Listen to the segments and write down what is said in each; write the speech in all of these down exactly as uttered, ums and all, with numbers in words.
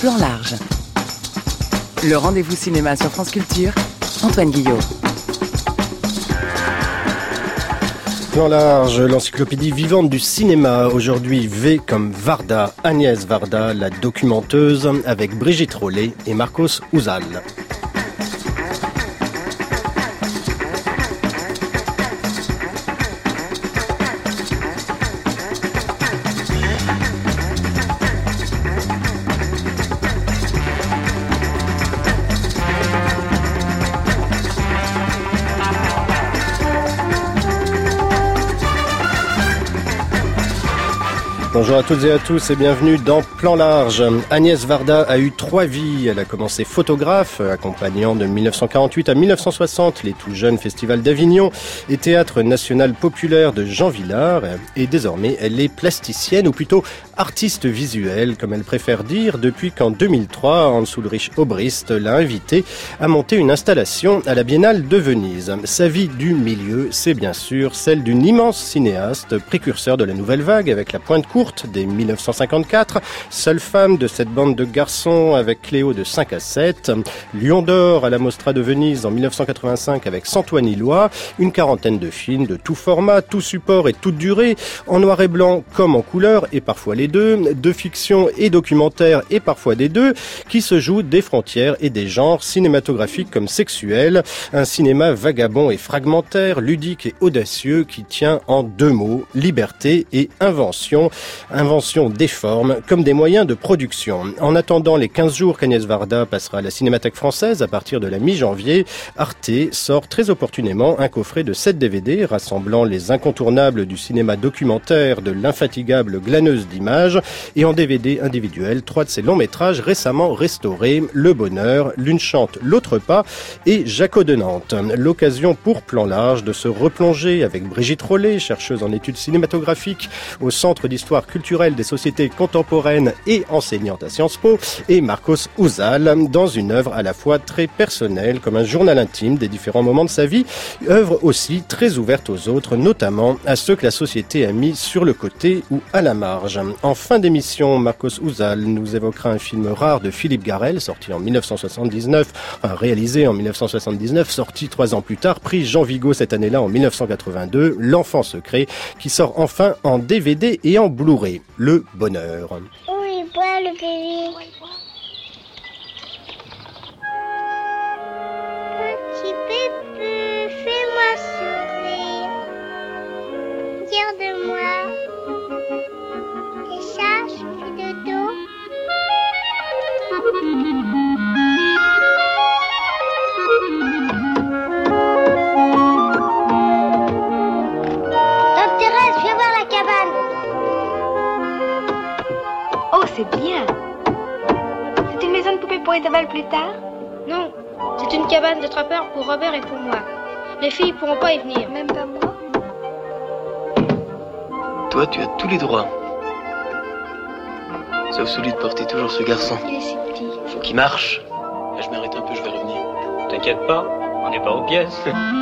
Plan large. Le rendez-vous cinéma sur France Culture, Antoine Guillot. Plan large, l'encyclopédie vivante du cinéma. Aujourd'hui, V comme Varda, Agnès Varda, la documenteuse, avec Brigitte Rollet et Marcos Uzal. Bonjour à toutes et à tous et bienvenue dans Plan large. Agnès Varda a eu trois vies. Elle a commencé photographe, accompagnant de dix-neuf cent quarante-huit à dix-neuf cent soixante les tout jeunes festivals d'Avignon et Théâtre national populaire de Jean Vilar. Et désormais, elle est plasticienne, ou plutôt artiste visuelle, comme elle préfère dire, depuis qu'en deux mille trois, Hans Ulrich Obrist l'a invitée à monter une installation à la Biennale de Venise. Sa vie du milieu, c'est bien sûr celle d'une immense cinéaste, précurseur de la nouvelle vague avec La Pointe courte dès dix-neuf cent cinquante-quatre, seule femme de cette bande de garçons avec Cléo de cinq à sept, Lion d'or à la Mostra de Venise en dix-neuf cent quatre-vingt-cinq avec Santoine-Illois, une quarantaine de films de tout format, tout support et toute durée, en noir et blanc comme en couleur et parfois les deux, de fiction et documentaire et parfois des deux, qui se jouent des frontières et des genres cinématographiques comme sexuels, un cinéma vagabond et fragmentaire, ludique et audacieux qui tient en deux mots, liberté et invention. Invention des formes comme des moyens de production. En attendant les quinze jours qu'Agnès Varda passera à la Cinémathèque française à partir de la mi-janvier, Arte sort très opportunément un coffret de sept D V D rassemblant les incontournables du cinéma documentaire de l'infatigable glaneuse d'images et en D V D individuel trois de ses longs métrages récemment restaurés, Le Bonheur, L'une chante, l'autre pas et Jaco de Nantes. L'occasion pour Plan large de se replonger avec Brigitte Rollet, chercheuse en études cinématographiques au Centre d'histoire culturelle des sociétés contemporaines et enseignante à Sciences Po, et Marcos Uzal dans une œuvre à la fois très personnelle comme un journal intime des différents moments de sa vie, œuvre aussi très ouverte aux autres, notamment à ceux que la société a mis sur le côté ou à la marge. En fin d'émission, Marcos Uzal nous évoquera un film rare de Philippe Garrel, sorti en dix-neuf cent soixante-dix-neuf, enfin réalisé en dix-neuf cent soixante-dix-neuf, sorti trois ans plus tard, prix Jean Vigo cette année-là en dix-neuf cent quatre-vingt-deux, L'Enfant secret, qui sort enfin en D V D et en Blu-ray, Le Bonheur. Oui, bois le bébé. Petit bébé, fais-moi sourire. Regarde-moi. Et ça, je fais de dos. Tante Thérèse, viens voir la cabane. Oh, c'est bien. C'est une maison de poupées pour Isabelle plus tard? Non, c'est une cabane de trappeurs pour Robert et pour moi. Les filles pourront pas y venir. Même pas moi? Toi, tu as tous les droits. Sauf celui de porter toujours ce garçon. Il est si petit. Faut qu'il marche. Là, je m'arrête un peu, je vais revenir. T'inquiète pas, on n'est pas aux pièces.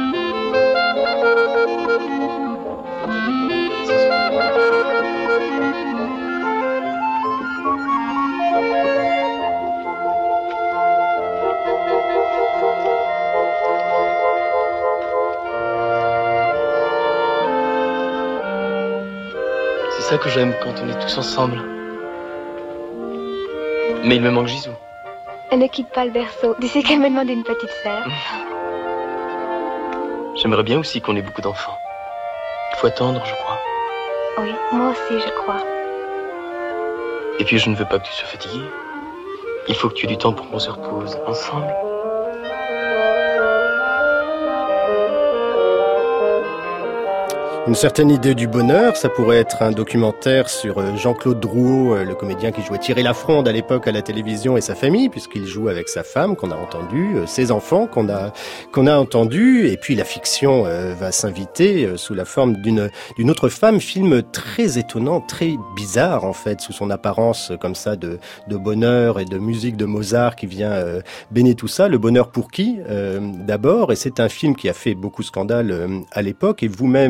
C'est ça que j'aime quand on est tous ensemble. Mais il me manque Gisou. Elle ne quitte pas le berceau. Tu sais qu'elle me demande une petite sœur. J'aimerais bien aussi qu'on ait beaucoup d'enfants. Il faut attendre, je crois. Oui, moi aussi, je crois. Et puis je ne veux pas que tu sois fatiguée. Il faut que tu aies du temps pour qu'on se repose ensemble. Une certaine idée du bonheur, ça pourrait être un documentaire sur Jean-Claude Drouot, le comédien qui jouait Thierry Lafronde à l'époque à la télévision, et sa famille, puisqu'il joue avec sa femme qu'on a entendue, ses enfants qu'on a qu'on a entendus, et puis la fiction euh, va s'inviter euh, sous la forme d'une d'une autre femme, film très étonnant, très bizarre en fait, sous son apparence comme ça de de bonheur et de musique de Mozart qui vient euh, baigner tout ça. Le bonheur pour qui euh, d'abord, et c'est un film qui a fait beaucoup scandale euh, à l'époque, et vous-même euh,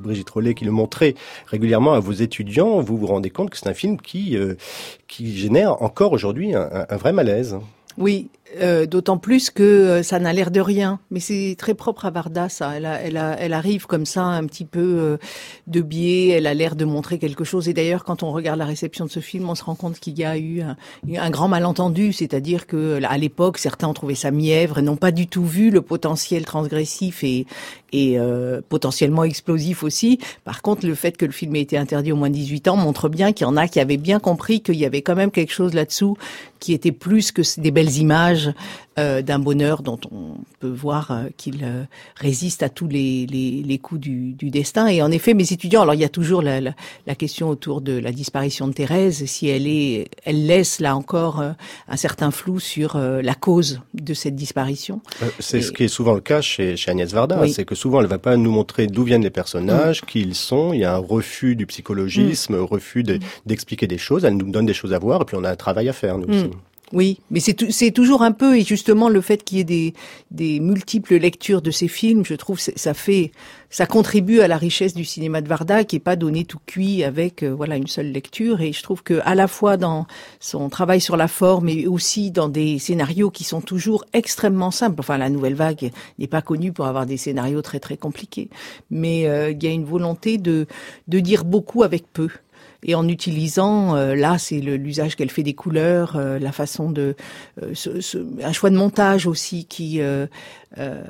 Brigitte Rollet qui le montrait régulièrement à vos étudiants, vous vous rendez compte que c'est un film qui, euh, qui génère encore aujourd'hui un, un, un vrai malaise. Oui, euh, d'autant plus que euh, ça n'a l'air de rien, mais c'est très propre à Varda, ça. Elle, a, elle, a, elle arrive comme ça, un petit peu euh, de biais, elle a l'air de montrer quelque chose. Et d'ailleurs, quand on regarde la réception de ce film, on se rend compte qu'il y a eu un, un grand malentendu, c'est-à-dire que à l'époque, certains ont trouvé ça mièvre et n'ont pas du tout vu le potentiel transgressif et, et euh, potentiellement explosif aussi. Par contre, le fait que le film ait été interdit au moins de dix-huit ans montre bien qu'il y en a qui avaient bien compris qu'il y avait quand même quelque chose là-dessous qui était plus que des belles images euh, d'un bonheur dont on peut voir euh, qu'il euh, résiste à tous les, les, les coups du, du destin. Et en effet, mes étudiants, alors il y a toujours la, la, la question autour de la disparition de Thérèse, si elle est, elle laisse là encore euh, un certain flou sur euh, la cause de cette disparition. Euh, c'est Et... ce qui est souvent le cas chez, chez Agnès Varda, oui. c'est que souvent elle va pas nous montrer d'où viennent les personnages, mmh. qui ils sont, il y a un refus du psychologisme, mmh. refus de, d'expliquer des choses, elle nous donne des choses à voir et puis on a un travail à faire nous mmh. aussi. Oui, mais c'est c'est toujours un peu, et justement le fait qu'il y ait des des multiples lectures de ces films, je trouve ça fait ça contribue à la richesse du cinéma de Varda qui est pas donné tout cuit avec euh, voilà une seule lecture. Et je trouve que à la fois dans son travail sur la forme et aussi dans des scénarios qui sont toujours extrêmement simples. Enfin, la Nouvelle Vague n'est pas connue pour avoir des scénarios très très compliqués, mais euh, il y a une volonté de de dire beaucoup avec peu. Et en utilisant, euh, là, c'est le, l'usage qu'elle fait des couleurs, euh, la façon de, euh, ce, ce, un choix de montage aussi qui euh, euh,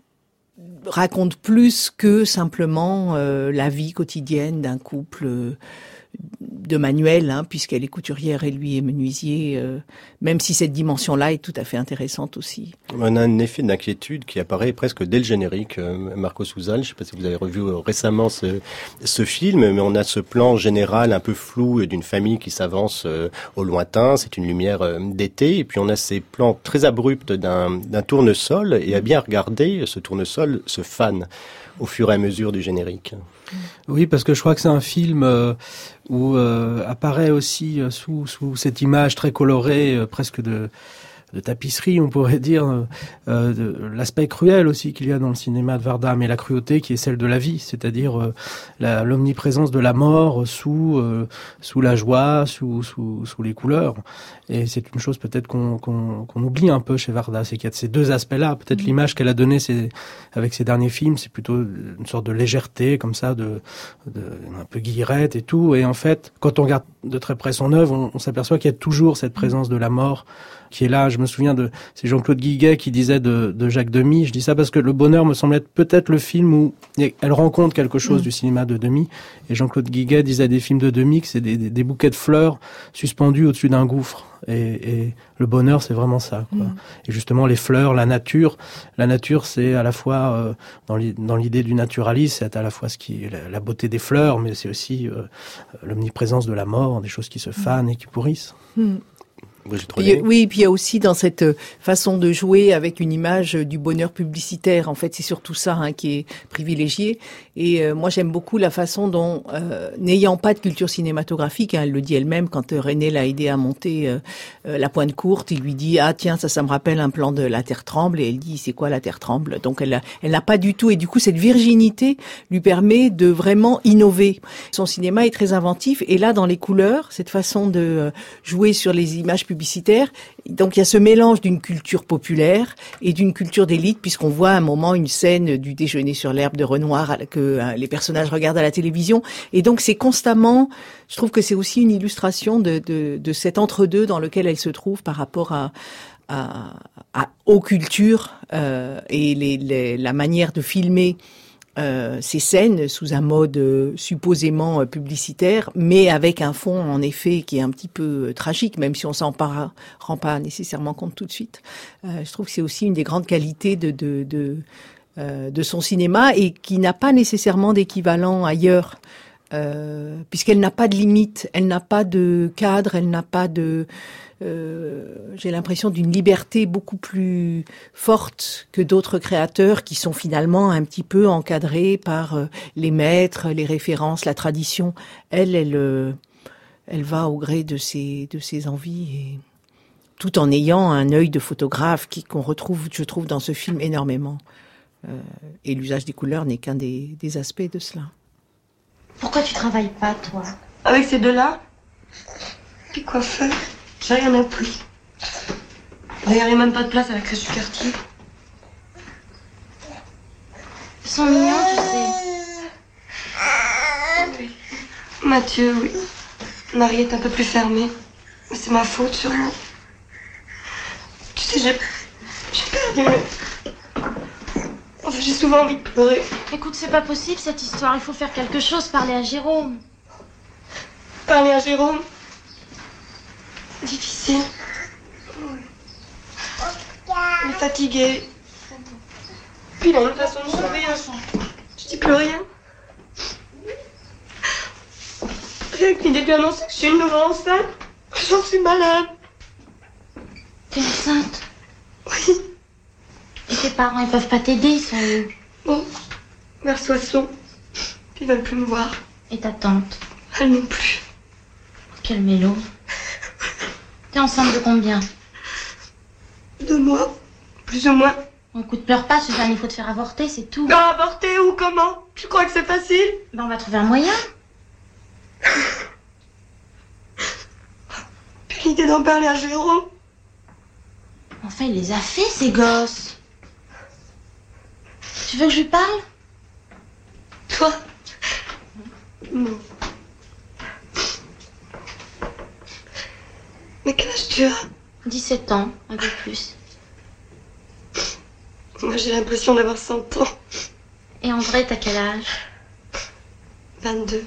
raconte plus que simplement euh, la vie quotidienne d'un couple euh, de Manuel, hein, puisqu'elle est couturière et lui est menuisier, euh, même si cette dimension-là est tout à fait intéressante aussi. On a un effet d'inquiétude qui apparaît presque dès le générique. Euh, Marco Sousal, je ne sais pas si vous avez revu euh, récemment ce, ce film, mais on a ce plan général un peu flou d'une famille qui s'avance euh, au lointain, c'est une lumière euh, d'été, et puis on a ces plans très abrupts d'un, d'un tournesol, et à bien regarder, ce tournesol se fane au fur et à mesure du générique. Oui, parce que je crois que c'est un film euh, où euh, apparaît aussi euh, sous, sous cette image très colorée, euh, presque de, de tapisserie, on pourrait dire, euh, de, l'aspect cruel aussi qu'il y a dans le cinéma de Varda, mais la cruauté qui est celle de la vie, c'est-à-dire euh, la, l'omniprésence de la mort sous euh, sous la joie, sous, sous sous les couleurs. Et c'est une chose peut-être qu'on, qu'on, qu'on oublie un peu chez Varda, c'est qu'il y a ces deux aspects-là. Peut-être mmh. l'image qu'elle a donnée c'est, avec ses derniers films, c'est plutôt une sorte de légèreté, comme ça, de, de un peu guillerette et tout. Et en fait, quand on regarde de très près son œuvre, on, on s'aperçoit qu'il y a toujours cette présence de la mort qui est là. Je me souviens de, c'est Jean-Claude Guiguet qui disait de, de Jacques Demy. Je dis ça parce que Le Bonheur me semble être peut-être le film où elle rencontre quelque chose mmh. du cinéma de Demy. Et Jean-Claude Guiguet disait des films de Demy que c'est des, des, des bouquets de fleurs suspendus au-dessus d'un gouffre. Et, et Le Bonheur, c'est vraiment ça, quoi. Mmh. Et justement, les fleurs, la nature. La nature, c'est à la fois, euh, dans, l'i- dans l'idée du naturalisme, c'est à la fois ce qui est la, la beauté des fleurs, mais c'est aussi euh, l'omniprésence de la mort, des choses qui se fanent et qui pourrissent. Mmh. Puis, oui, puis il y a aussi dans cette façon de jouer avec une image du bonheur publicitaire. En fait, c'est surtout ça hein, qui est privilégié. Et euh, moi, j'aime beaucoup la façon dont, euh, n'ayant pas de culture cinématographique, hein, elle le dit elle-même quand euh, René l'a aidé à monter euh, euh, La Pointe Courte, il lui dit ah tiens ça, ça me rappelle un plan de La Terre tremble. Et elle dit c'est quoi La Terre tremble? Donc elle, a, elle n'a pas du tout. Et du coup, cette virginité lui permet de vraiment innover. Son cinéma est très inventif. Et là, dans les couleurs, cette façon de euh, jouer sur les images publicitaires publicitaire. Donc il y a ce mélange d'une culture populaire et d'une culture d'élite, puisqu'on voit à un moment une scène du déjeuner sur l'herbe de Renoir que hein, les personnages regardent à la télévision. Et donc c'est constamment, je trouve que c'est aussi une illustration de, de, de cet entre-deux dans lequel elle se trouve par rapport à, à, à aux cultures euh, et les, les, la manière de filmer Euh, ces scènes sous un mode euh, supposément euh, publicitaire, mais avec un fond en effet qui est un petit peu euh, tragique, même si on s'en par- rend pas nécessairement compte tout de suite. Euh, je trouve que c'est aussi une des grandes qualités de de de, euh, de son cinéma et qui n'a pas nécessairement d'équivalent ailleurs, euh, puisqu'elle n'a pas de limite, elle n'a pas de cadre, elle n'a pas de Euh, j'ai l'impression d'une liberté beaucoup plus forte que d'autres créateurs qui sont finalement un petit peu encadrés par euh, les maîtres, les références, la tradition. Elle, elle, euh, elle va au gré de ses, de ses envies, et tout en ayant un œil de photographe qui, qu'on retrouve, je trouve, dans ce film énormément. Euh, et l'usage des couleurs n'est qu'un des, des aspects de cela. Pourquoi tu travailles pas, toi? Avec ces deux-là? Puis coiffeur, j'ai rien appris. D'ailleurs, il n'y a même pas de place à la crèche du quartier. Ils sont mignons, tu sais. Oui. Mathieu, oui. Marie est un peu plus fermée. Mais c'est ma faute, sûrement. Tu sais, j'ai... J'ai perdu le... Enfin, j'ai souvent envie de pleurer. Écoute, c'est pas possible, cette histoire. Il faut faire quelque chose, parler à Jérôme. Parler à Jérôme? Difficile. Il est fatigué. Puis il a une façon de sourire. Je dis plus rien. Rien que l'idée de lui annoncer que je suis une nouvelle enceinte, j'en suis malade. T'es enceinte? Oui. Et tes parents, ils peuvent pas t'aider, ils sont où? Bon, vers Soissons. Ils veulent plus me voir. Et ta tante? Elle non plus. Quel mélo. T'es enceinte de combien? Deux mois, plus ou moins. Écoute, pleure pas, Suzanne, il faut te faire avorter, c'est tout. Non, avorter ou comment? Tu crois que c'est facile? Ben, on va trouver un moyen. Puis l'idée d'en parler à Jérôme. Enfin, il les a fait, ces gosses. Tu veux que je lui parle? Toi? Non. Mais quel âge tu as? dix-sept ans, un peu plus. Moi, j'ai l'impression d'avoir cent ans. Et André, t'as quel âge? vingt-deux.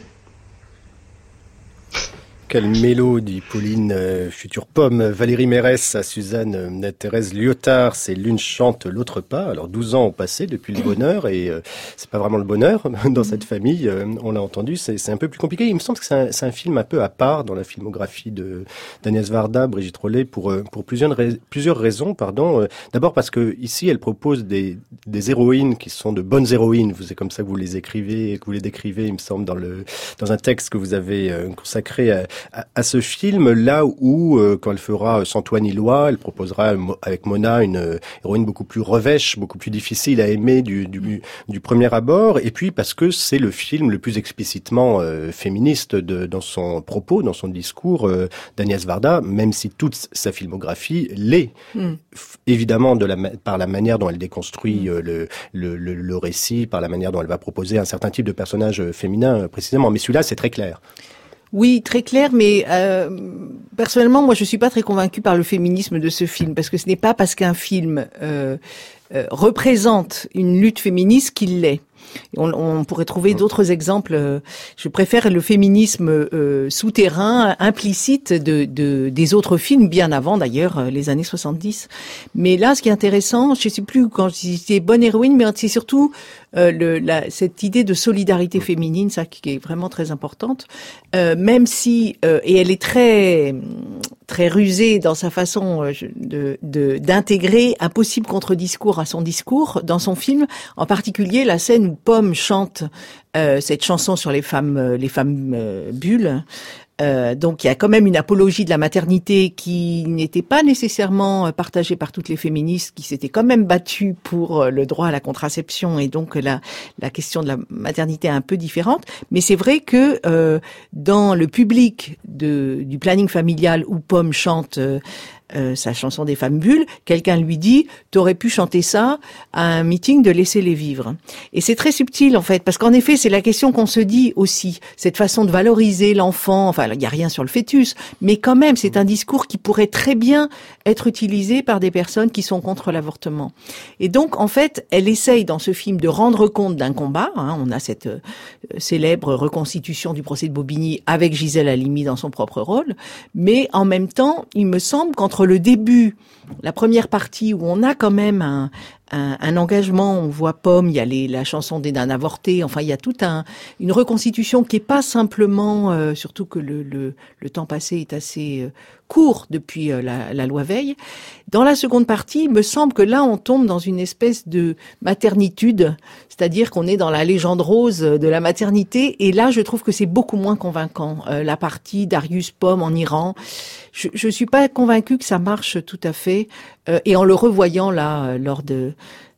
Quelle mélo, dit Pauline, euh, future pomme. Valérie Mérès à Suzanne euh, Thérèse Lyotard, c'est l'une chante, l'autre pas. Alors douze ans ont passé depuis le bonheur et euh, c'est pas vraiment le bonheur dans cette famille. Euh, on l'a entendu, c'est, c'est un peu plus compliqué. Il me semble que c'est un, c'est un film un peu à part dans la filmographie de d'Agnès Varda, Brigitte Rollet, pour euh, pour plusieurs rais- plusieurs raisons. Pardon. Euh, d'abord parce que ici elle propose des des héroïnes qui sont de bonnes héroïnes. Vous c'est comme ça que vous les écrivez, que vous les décrivez. Il me semble dans le dans un texte que vous avez euh, consacré à À, à ce film, là où, euh, quand elle fera Sans toi ni loi, elle proposera avec Mona une euh, héroïne beaucoup plus revêche, beaucoup plus difficile à aimer du, du, du premier abord, et puis parce que c'est le film le plus explicitement euh, féministe de, dans son propos, dans son discours euh, d'Agnès Varda, même si toute sa filmographie l'est, mm. f- évidemment de la, par la manière dont elle déconstruit mm. euh, le, le, le, le récit, par la manière dont elle va proposer un certain type de personnage féminin euh, précisément, mais celui-là c'est très clair. Oui, très clair, mais euh, personnellement, moi, je suis pas très convaincue par le féminisme de ce film, parce que ce n'est pas parce qu'un film euh, euh, représente une lutte féministe qu'il l'est. On, on pourrait trouver d'autres exemples. Je préfère le féminisme euh, souterrain, implicite de, de des autres films, bien avant d'ailleurs les années soixante-dix. Mais là, ce qui est intéressant, je sais plus quand je disais bonne héroïne, mais c'est surtout euh, le, la, cette idée de solidarité féminine, ça qui est vraiment très importante. Euh, même si euh, et elle est très très rusée dans sa façon de, de d'intégrer un possible contre-discours à son discours dans son film, en particulier la scène où Pomme chante euh, cette chanson sur les femmes, euh, les femmes euh, bulles. Euh, donc il y a quand même une apologie de la maternité qui n'était pas nécessairement partagée par toutes les féministes, qui s'étaient quand même battues pour le droit à la contraception, et donc la, la question de la maternité est un peu différente. Mais c'est vrai que euh, dans le public de, du planning familial où Pomme chante euh, Euh, sa chanson des femmes bulles, quelqu'un lui dit « T'aurais pu chanter ça à un meeting de Laissez-les vivre ». Et c'est très subtil en fait, parce qu'en effet, c'est la question qu'on se dit aussi, cette façon de valoriser l'enfant, enfin, il n'y a rien sur le fœtus, mais quand même, c'est un discours qui pourrait très bien être utilisé par des personnes qui sont contre l'avortement. Et donc, en fait, elle essaye dans ce film de rendre compte d'un combat, hein, on a cette euh, célèbre reconstitution du procès de Bobigny avec Gisèle Halimi dans son propre rôle, mais en même temps, il me semble qu'entre le début, la première partie où on a quand même un, un, un engagement, on voit Pomme, il y a les, la chanson des d'un avorté, enfin il y a toute un, une reconstitution qui est pas simplement, euh, surtout que le, le, le temps passé est assez euh, court depuis euh, la, la loi Veil. Dans la seconde partie, il me semble que là on tombe dans une espèce de maternitude, c'est-à-dire qu'on est dans la légende rose de la maternité, et là je trouve que c'est beaucoup moins convaincant. Euh, la partie Darius Pomme en Iran, je, je suis pas convaincue que ça marche tout à fait, euh, et en le revoyant là, euh, lors de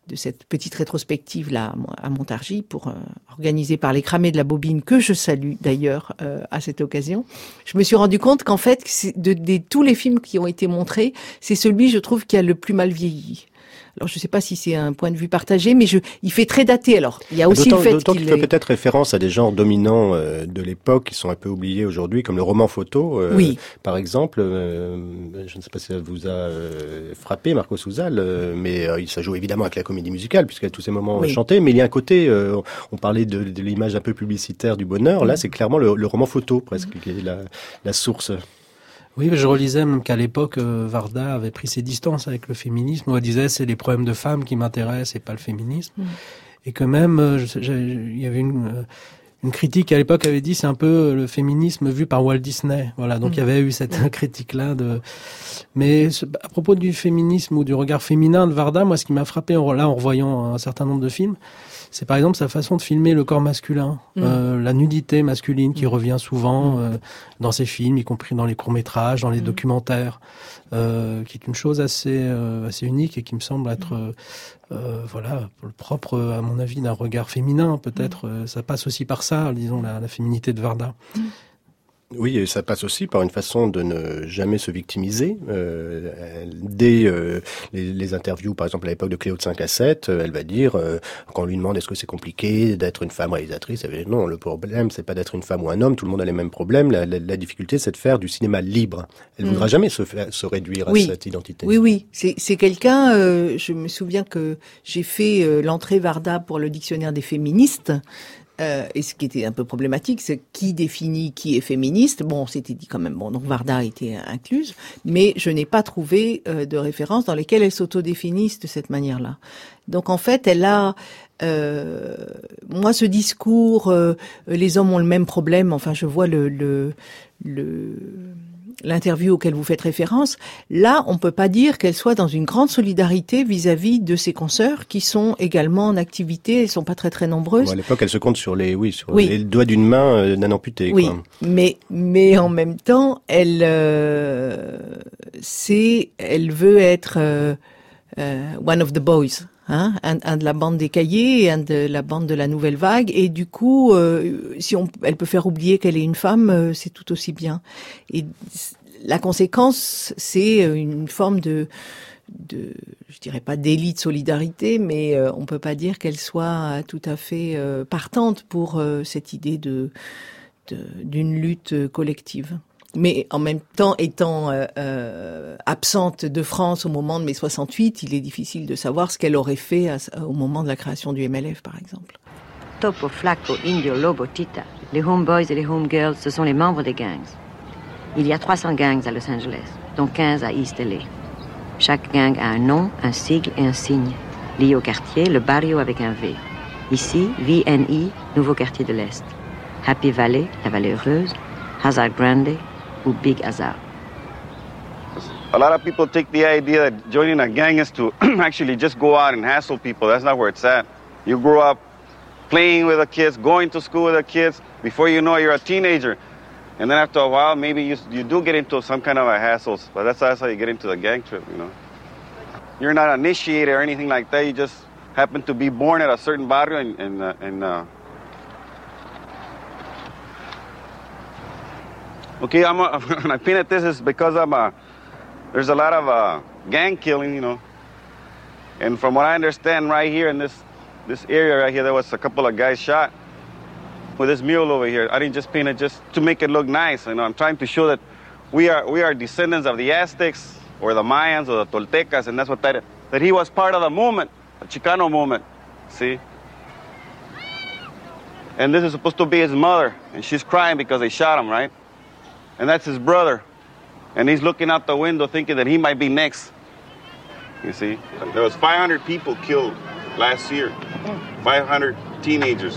de cette petite rétrospective là à Montargis, pour euh, organisée par les Cramés de la Bobine, que je salue d'ailleurs euh, à cette occasion. Je me suis rendu compte qu'en fait, de, de, de tous les films qui ont été montrés, c'est celui, je trouve, qui a le plus mal vieilli. Alors, je ne sais pas si c'est un point de vue partagé, mais je, il fait très daté. Alors, il y a aussi d'autant, le fait d'autant qu'il, qu'il fait est... peut-être référence à des genres dominants euh, de l'époque qui sont un peu oubliés aujourd'hui, comme le roman photo, euh, oui. par exemple. Euh, je ne sais pas si ça vous a euh, frappé, Marco Sousal, euh, mais euh, ça joue évidemment avec la comédie musicale, puisqu'il y a tous ces moments oui. chantés. Mais il y a un côté, euh, on parlait de, de l'image un peu publicitaire du bonheur. Là, c'est clairement le, le roman photo, presque, qui est la, la source. Oui, mais je relisais même qu'à l'époque, euh, Varda avait pris ses distances avec le féminisme, où elle disait c'est les problèmes de femmes qui m'intéressent et pas le féminisme. Mmh. Et que même, euh, il y avait une, euh, une critique à l'époque avait dit c'est un peu le féminisme vu par Walt Disney. Voilà, donc mmh. il y avait eu cette mmh. critique-là. De... Mais ce, à propos du féminisme ou du regard féminin de Varda, moi ce qui m'a frappé en, là en revoyant un certain nombre de films, c'est par exemple sa façon de filmer le corps masculin, mmh. euh, la nudité masculine qui mmh. revient souvent euh, dans ses films, y compris dans les courts-métrages, dans les mmh. documentaires, euh, qui est une chose assez euh, assez unique et qui me semble être euh, euh, voilà propre à mon avis d'un regard féminin peut-être. Mmh. Euh, ça passe aussi par ça, disons la, la féminité de Varda. Mmh. Oui, et ça passe aussi par une façon de ne jamais se victimiser. Euh, dès euh, les, les interviews, par exemple à l'époque de Cléo de cinq à sept, euh, elle va dire, euh, quand on lui demande est-ce que c'est compliqué d'être une femme réalisatrice, elle va dire non, le problème c'est pas d'être une femme ou un homme, tout le monde a les mêmes problèmes, la, la, la difficulté c'est de faire du cinéma libre. Elle ne mmh. voudra jamais se, faire, se réduire oui. à cette identité. Oui, oui, c'est, c'est quelqu'un, euh, je me souviens que j'ai fait euh, l'entrée Varda pour le dictionnaire des féministes. Euh, et ce qui était un peu problématique, c'est qui définit qui est féministe. Bon, c'était dit quand même, bon, donc Varda a été incluse, mais je n'ai pas trouvé euh, de références dans lesquelles elle s'autodéfinisse de cette manière-là. Donc en fait, elle a, euh, moi, ce discours, euh, les hommes ont le même problème. Enfin, je vois le, le, le l'interview auquel vous faites référence. Là, on peut pas dire qu'elle soit dans une grande solidarité vis-à-vis de ses consoeurs qui sont également en activité. Elles sont pas très très nombreuses. Bon, à l'époque, elle se compte sur les, oui, sur oui. les doigts d'une main euh, d'un amputé. Oui, quoi. mais mais en même temps, elle, euh, c'est, elle veut être euh, euh, one of the boys. Hein, un, un de la bande des Cahiers et un de la bande de la Nouvelle Vague, et du coup, euh, si on, elle peut faire oublier qu'elle est une femme, euh, c'est tout aussi bien. Et la conséquence, c'est une forme de, de, je dirais pas délit de solidarité, mais euh, on peut pas dire qu'elle soit tout à fait euh, partante pour euh, cette idée de, de d'une lutte collective. Mais en même temps, étant euh, euh, absente de France au moment de mai soixante-huit, il est difficile de savoir ce qu'elle aurait fait à, au moment de la création du M L F, par exemple. Topo, Flaco, Indio, Lobo, Tita, les homeboys et les homegirls, ce sont les membres des gangs. Il y a trois cents gangs à Los Angeles, dont quinze à East L A. Chaque gang a un nom, un sigle et un signe, lié au quartier, le barrio avec un V. Ici, V N I, nouveau quartier de l'Est. Happy Valley, la vallée heureuse, Hazard Grande, ou Big Hazard. A lot of people take the idea that joining a gang is to actually just go out and hassle people. That's not where it's at. You grow up playing with the kids, going to school with the kids. Before you know it, you're a teenager. And then after a while, maybe you you do get into some kind of a hassles. But that's, that's how you get into the gang trip, you know. You're not initiated or anything like that. You just happen to be born at a certain barrio and... and, uh, and uh, Okay, I'm a, when I painted this is because I'm a, there's a lot of uh, gang killing, you know. And from what I understand right here in this, this area right here, there was a couple of guys shot with this mural over here. I didn't just paint it just to make it look nice. You know, I'm trying to show that we are, we are descendants of the Aztecs or the Mayans or the Toltecas, and that's what that is. That he was part of the movement, the Chicano movement, see? And this is supposed to be his mother, and she's crying because they shot him, right? And that's his brother. And he's looking out the window thinking that he might be next. You see? There was five hundred people killed last year. five hundred teenagers.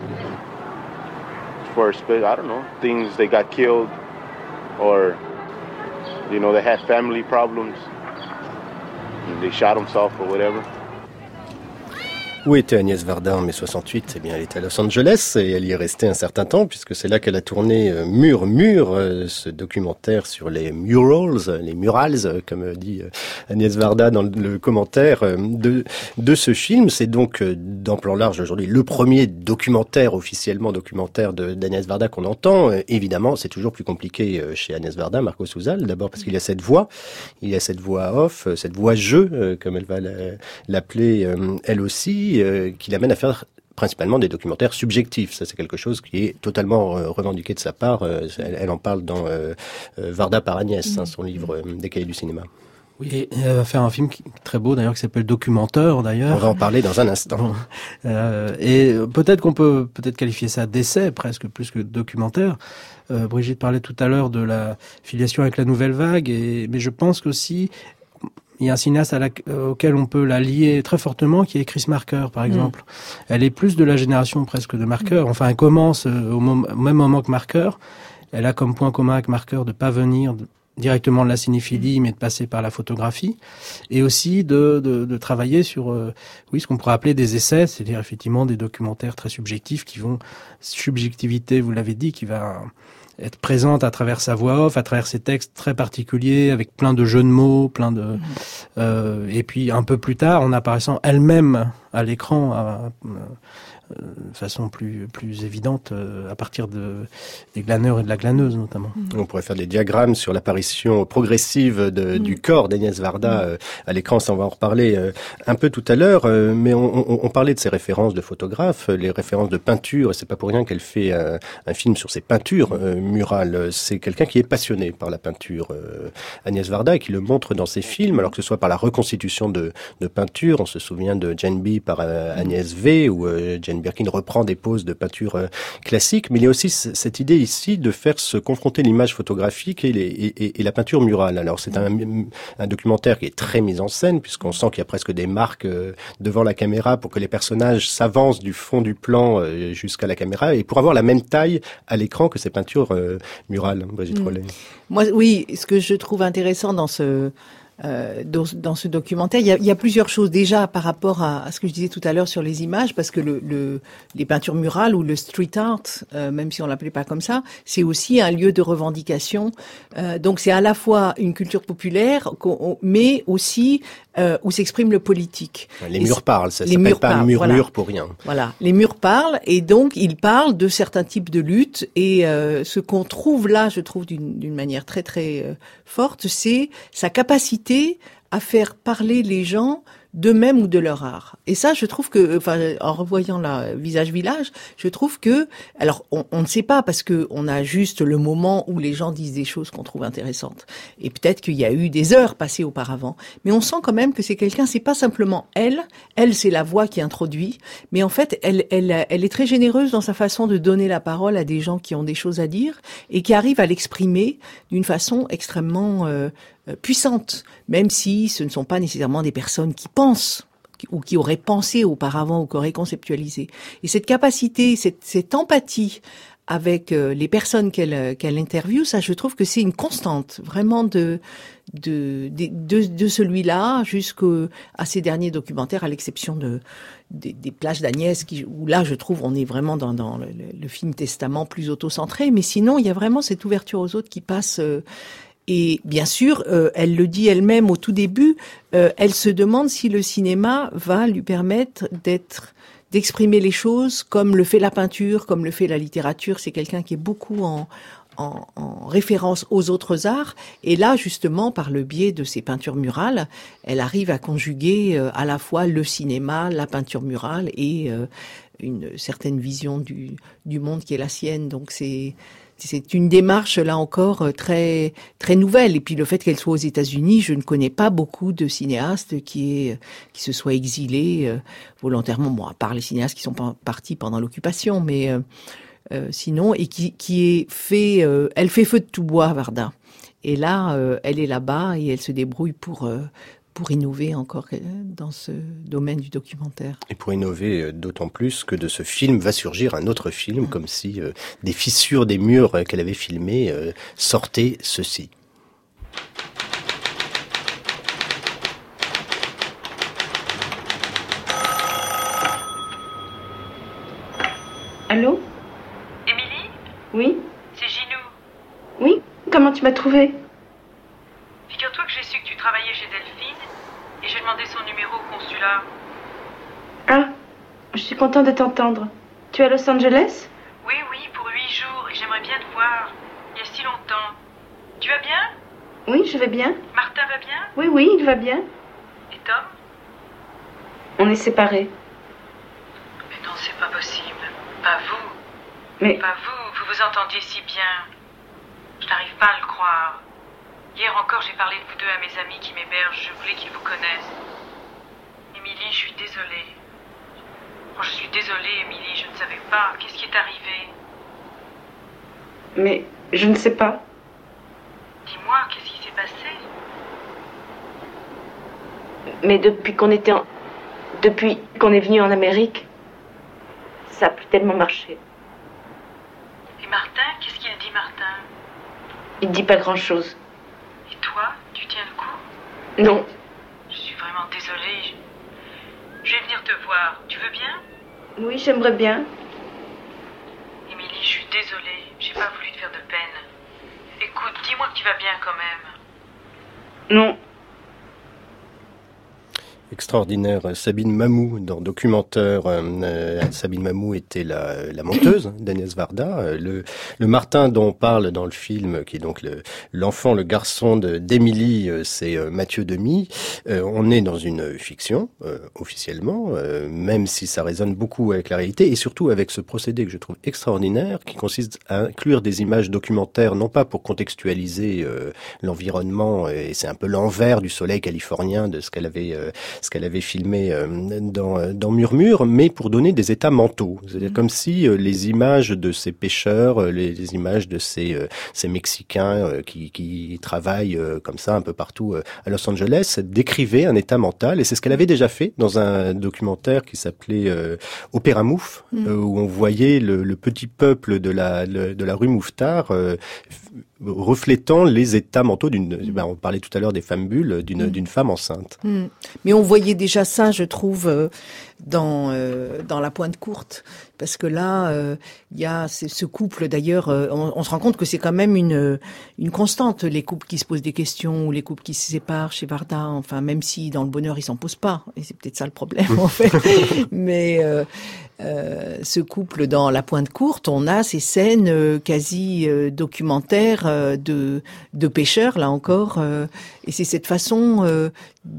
For, I don't know, things they got killed or, you know, they had family problems. And they shot themselves or whatever. Où était Agnès Varda en mai soixante-huit ? Eh bien, elle était à Los Angeles et elle y est restée un certain temps puisque c'est là qu'elle a tourné euh, Mur, Mur, euh, ce documentaire sur les murals, les murals, euh, comme dit euh, Agnès Varda dans le, le commentaire euh, de, de ce film. C'est donc, euh, dans Plan Large aujourd'hui, le premier documentaire, officiellement documentaire de, d'Agnès Varda qu'on entend. Euh, évidemment, c'est toujours plus compliqué euh, chez Agnès Varda, Marco Sousal, d'abord parce qu'il y a cette voix, il y a cette voix off, euh, cette voix jeu, euh, comme elle va la, l'appeler euh, elle aussi, Euh, qui l'amène à faire principalement des documentaires subjectifs. Ça, c'est quelque chose qui est totalement euh, revendiqué de sa part. Euh, elle, elle en parle dans euh, euh, Varda par Agnès, mmh. hein, son livre euh, des cahiers du cinéma. Oui, et elle va faire un film qui, très beau d'ailleurs, qui s'appelle Documenteur d'ailleurs. On va en parler dans un instant. euh, et peut-être qu'on peut peut-être qualifier ça d'essai, presque plus que de documentaire. Euh, Brigitte parlait tout à l'heure de la filiation avec la Nouvelle Vague, et, mais je pense qu'aussi il y a un cinéaste à la, auquel on peut la lier très fortement, qui est Chris Marker, par exemple. Mmh. Elle est plus de la génération presque de Marker. Enfin, elle commence au, mom- au même moment que Marker. Elle a comme point commun avec Marker de pas venir de, directement de la cinéphilie, mais de passer par la photographie. Et aussi de, de, de travailler sur, euh, oui, ce qu'on pourrait appeler des essais, c'est-à-dire effectivement des documentaires très subjectifs qui vont, subjectivité, vous l'avez dit, qui va être présente à travers sa voix off, à travers ses textes très particuliers, avec plein de jeux de mots, plein de... Mmh. Euh, et puis un peu plus tard, en apparaissant elle-même à l'écran, à, à, de façon plus plus évidente euh, à partir de des glaneurs et de la glaneuse notamment. On pourrait faire des diagrammes sur l'apparition progressive de, mmh. du corps d'Agnès Varda euh, à l'écran, ça on va en reparler euh, un peu tout à l'heure, euh, mais on, on, on parlait de ses références de photographes, les références de peinture, et c'est pas pour rien qu'elle fait euh, un film sur ses peintures euh, murales. C'est quelqu'un qui est passionné par la peinture, euh, Agnès Varda, et qui le montre dans ses films, alors que ce soit par la reconstitution de, de peinture, on se souvient de Jane B par euh, Agnès V, ou euh, Jane Birkin reprend des poses de peinture euh, classique, mais il y a aussi c- cette idée ici de faire se confronter l'image photographique et, les, et, et, et la peinture murale. Alors c'est un, un documentaire qui est très mis en scène, puisqu'on sent qu'il y a presque des marques euh, devant la caméra pour que les personnages s'avancent du fond du plan euh, jusqu'à la caméra, et pour avoir la même taille à l'écran que ces peintures euh, murales. Brigitte Rollet. Mmh. Moi, oui, ce que je trouve intéressant dans ce Euh, dans, dans ce documentaire, il y, a, il y a plusieurs choses déjà par rapport à, à ce que je disais tout à l'heure sur les images, parce que le, le, les peintures murales ou le street art, euh, même si on l'appelait pas comme ça, c'est aussi un lieu de revendication. Euh, donc c'est à la fois une culture populaire, mais aussi euh, où s'exprime le politique. Les murs parlent, ça s'appelle pas parlent, murmure voilà. pour rien. Voilà, les murs parlent, et donc ils parlent de certains types de luttes, et euh, ce qu'on trouve là, je trouve d'une, d'une manière très très euh, forte, c'est sa capacité à faire parler les gens d'eux-mêmes ou de leur art. Et ça, je trouve que, enfin, en revoyant la Visage Village, je trouve que, alors, on, on ne sait pas, parce que on a juste le moment où les gens disent des choses qu'on trouve intéressantes. Et peut-être qu'il y a eu des heures passées auparavant. Mais on sent quand même que c'est quelqu'un, c'est pas simplement elle. Elle, c'est la voix qui introduit. Mais en fait, elle, elle, elle est très généreuse dans sa façon de donner la parole à des gens qui ont des choses à dire et qui arrivent à l'exprimer d'une façon extrêmement, euh, puissante, même si ce ne sont pas nécessairement des personnes qui pensent ou qui auraient pensé auparavant ou qui auraient conceptualisé. Et cette capacité, cette, cette empathie avec euh, les personnes qu'elle, qu'elle interviewe, ça, je trouve que c'est une constante, vraiment de de de, de, de celui-là jusqu'à ces derniers documentaires, à l'exception de des, des plages d'Agnès, qui, où là, je trouve, on est vraiment dans, dans le, le film Testament plus auto-centré, mais sinon, il y a vraiment cette ouverture aux autres qui passe. Euh, Et bien sûr, euh, elle le dit elle-même au tout début, euh, elle se demande si le cinéma va lui permettre d'être, d'exprimer les choses comme le fait la peinture, comme le fait la littérature. C'est quelqu'un qui est beaucoup en, en, en référence aux autres arts. Et là, justement, par le biais de ses peintures murales, elle arrive à conjuguer euh, à la fois le cinéma, la peinture murale et euh, une certaine vision du, du monde qui est la sienne. Donc c'est... C'est une démarche, là encore, très très nouvelle. Et puis le fait qu'elle soit aux États-Unis, je ne connais pas beaucoup de cinéastes qui est, qui se soient exilés euh, volontairement. Bon, à part les cinéastes qui sont partis pendant l'occupation, mais euh, euh, sinon, et qui qui est fait. Euh, elle fait feu de tout bois, Varda. Et là, euh, elle est là-bas et elle se débrouille pour. Euh, pour innover encore dans ce domaine du documentaire. Et pour innover d'autant plus que de ce film va surgir un autre film, mmh. comme si euh, des fissures des murs qu'elle avait filmés euh, sortaient ceci. Allô? Émilie? Oui? C'est Ginou. Oui? Comment tu m'as trouvée? Figure-toi que j'ai su que tu travaillais chez Delphine et j'ai demandé son numéro au consulat. Ah, je suis contente de t'entendre. Tu es à Los Angeles? Oui, oui, pour huit jours et j'aimerais bien te voir. Il y a si longtemps. Tu vas bien? Oui, je vais bien. Martin va bien? Oui, oui, il va bien. Et Tom? On est séparés. Mais non, c'est pas possible. Pas vous. Mais... Pas vous, vous vous entendiez si bien. Je n'arrive pas à le croire. Hier encore, j'ai parlé de vous deux à mes amis qui m'hébergent. Je voulais qu'ils vous connaissent. Émilie, je suis désolée. Oh, je suis désolée, Émilie, je ne savais pas. Qu'est-ce qui est arrivé? Mais je ne sais pas. Dis-moi, qu'est-ce qui s'est passé? Mais depuis qu'on était en... Depuis qu'on est venu en Amérique, ça a plus tellement marché. Et Martin, qu'est-ce qu'il dit, Martin? Il ne dit pas grand-chose. Et toi, tu tiens le coup? Non. Je suis vraiment désolée. Je vais venir te voir. Tu veux bien? Oui, j'aimerais bien. Émilie, je suis désolée. J'ai pas voulu te faire de peine. Écoute, dis-moi que tu vas bien quand même. Non. Extraordinaire. Sabine Mamou dans Documentaire. Euh, Sabine Mamou était la, la monteuse d'Agnès Varda. Euh, le, le Martin dont on parle dans le film, qui est donc le, l'enfant, le garçon de, d'Émilie, euh, c'est euh, Mathieu Demy. Euh, on est dans une fiction, euh, officiellement, euh, même si ça résonne beaucoup avec la réalité, et surtout avec ce procédé que je trouve extraordinaire, qui consiste à inclure des images documentaires, non pas pour contextualiser euh, l'environnement, et c'est un peu l'envers du soleil californien de ce qu'elle avait... Euh, ce qu'elle avait filmé dans, dans Murmure, mais pour donner des états mentaux. C'est-à-dire mmh. comme si les images de ces pêcheurs, les, les images de ces, ces Mexicains qui, qui travaillent comme ça un peu partout à Los Angeles décrivaient un état mental, et c'est ce qu'elle avait déjà fait dans un documentaire qui s'appelait euh, Opéra Mouffe, mmh. euh, où on voyait le, le petit peuple de la, le, de la rue Mouffetard euh, reflétant les états mentaux d'une, mmh. ben on parlait tout à l'heure des femmes bulles, d'une, mmh. d'une femme enceinte. Mmh. Mais on voyait déjà ça, je trouve, euh, dans euh, dans La Pointe Courte, parce que là, il euh, y a ce couple. D'ailleurs, euh, on, on se rend compte que c'est quand même une une constante, les couples qui se posent des questions ou les couples qui se séparent chez Varda. Enfin, même si dans Le Bonheur ils s'en posent pas, et c'est peut-être ça le problème en fait. Mais euh, euh, ce couple dans La Pointe Courte, on a ces scènes euh, quasi euh, documentaires euh, de de pêcheurs là encore, euh, et c'est cette façon euh,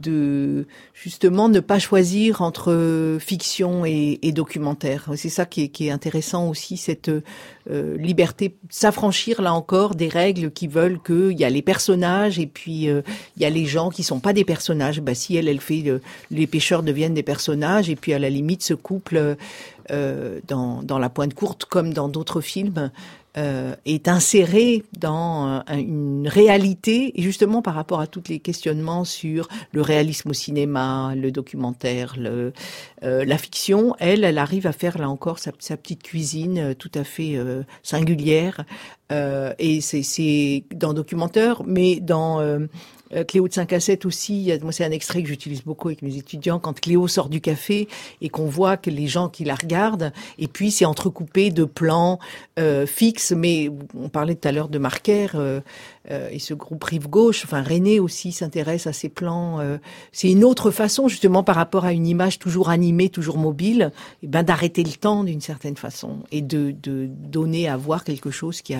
de justement ne pas choisir entre fiction et, et documentaire. C'est ça qui est, qui est intéressant aussi, cette euh, liberté, s'affranchir là encore des règles qui veulent qu'il y a les personnages et puis euh, il y a les gens qui sont pas des personnages. Bah si elle, elle fait le, les pêcheurs deviennent des personnages, et puis à la limite ce couple euh, dans, dans La Pointe Courte comme dans d'autres films Euh, est inséré dans euh, une réalité, et justement par rapport à tous les questionnements sur le réalisme au cinéma, le documentaire, le, euh, la fiction, elle, elle arrive à faire là encore sa, sa petite cuisine euh, tout à fait euh, singulière, euh, et c'est, c'est dans Documentaire, mais dans euh, Cléo de cinq à sept aussi, moi c'est un extrait que j'utilise beaucoup avec mes étudiants, quand Cléo sort du café et qu'on voit que les gens qui la regardent, et puis c'est entrecoupé de plans euh, fixes, mais on parlait tout à l'heure de Marquer euh, euh, et ce groupe Rive Gauche, enfin René aussi s'intéresse à ces plans, euh, c'est une autre façon justement par rapport à une image toujours animée, toujours mobile, et ben d'arrêter le temps d'une certaine façon, et de, de donner à voir quelque chose qui a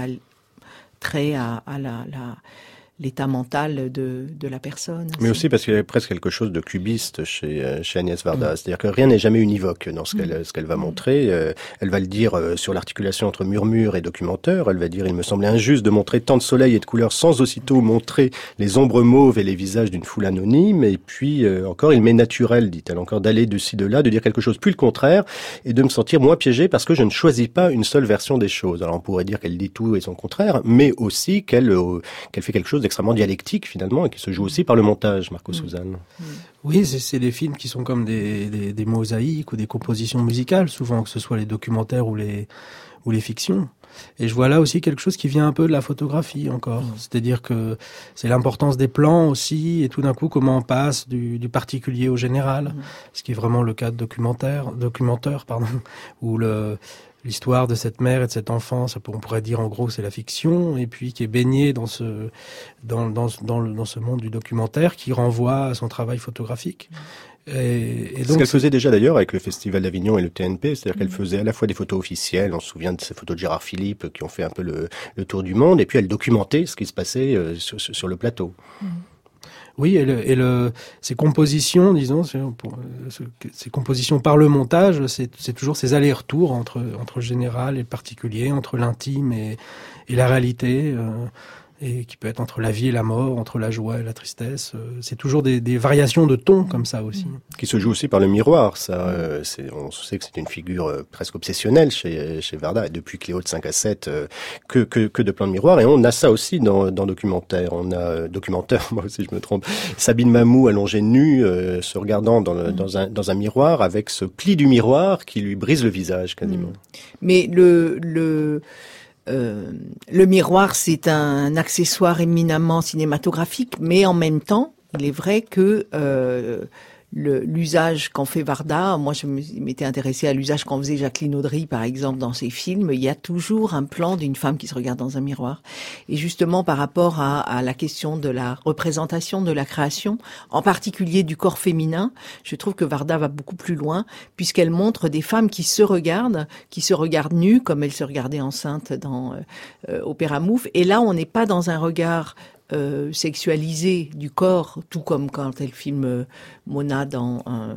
trait à, à la... la l'état mental de, de la personne. Mais aussi parce qu'il y a presque quelque chose de cubiste chez, chez Agnès Varda. Mmh. C'est-à-dire que rien n'est jamais univoque dans ce qu'elle, ce qu'elle va montrer. Euh, elle va le dire euh, sur l'articulation entre Murmure et Documentaire. Elle va dire « Il me semblait injuste de montrer tant de soleil et de couleurs sans aussitôt montrer les ombres mauves et les visages d'une foule anonyme. » Et puis euh, encore, il m'est naturel, dit-elle encore, d'aller de ci, de là, de dire quelque chose puis le contraire, et de me sentir moins piégée parce que je ne choisis pas une seule version des choses. Alors on pourrait dire qu'elle dit tout et son contraire, mais aussi qu'elle, euh, qu'elle fait quelque chose extrêmement dialectique finalement, et qui se joue aussi par le montage, Marco mmh. Suzanne. Oui, c'est, c'est des films qui sont comme des, des, des mosaïques ou des compositions musicales, souvent, que ce soit les documentaires ou les, ou les fictions. Et je vois là aussi quelque chose qui vient un peu de la photographie encore. Mmh. C'est-à-dire que c'est l'importance des plans aussi, et tout d'un coup comment on passe du, du particulier au général, mmh. ce qui est vraiment le cas de documentaire, documentaire pardon, où le l'histoire de cette mère et de cet enfant, ça, on pourrait dire en gros c'est la fiction, et puis qui est baignée dans ce dans dans dans, le, dans ce monde du documentaire qui renvoie à son travail photographique. Et, et donc, ce qu'elle faisait déjà d'ailleurs avec le Festival d'Avignon et le T N P, c'est-à-dire qu'elle faisait à la fois des photos officielles, on se souvient de ces photos de Gérard Philippe qui ont fait un peu le, le tour du monde, et puis elle documentait ce qui se passait euh, sur, sur le plateau. Oui, et, le, et le, ces compositions, disons, ces compositions par le montage, c'est, c'est toujours ces allers-retours entre, entre le général et le particulier, entre l'intime et, et la réalité. Euh, et qui peut être entre la vie et la mort, entre la joie et la tristesse. C'est toujours des, des variations de ton comme ça aussi. Qui se joue aussi par le miroir. Ça, euh, c'est, on sait que c'est une figure euh, presque obsessionnelle chez, chez Varda, et depuis Cléo de cinq à sept, euh, que, que, que de plans de miroir. Et on a ça aussi dans, dans documentaire. On a euh, documentaire, moi aussi je me trompe, Sabine Mamou allongée nue, euh, se regardant dans, le, dans, un, dans un miroir, avec ce pli du miroir qui lui brise le visage quasiment. Mais le... le... Euh, le miroir, c'est un accessoire éminemment cinématographique, mais en même temps, il est vrai que euh, le, l'usage qu'en fait Varda, moi je m'étais intéressée à l'usage qu'en faisait Jacqueline Audry, par exemple, dans ses films, il y a toujours un plan d'une femme qui se regarde dans un miroir. Et justement, par rapport à, à la question de la représentation de la création, en particulier du corps féminin, je trouve que Varda va beaucoup plus loin, puisqu'elle montre des femmes qui se regardent, qui se regardent nues, comme elle se regardait enceinte dans euh, Opéra Mouffe. Et là, on n'est pas dans un regard Euh, sexualisée du corps, tout comme quand elle filme euh, Mona dans euh,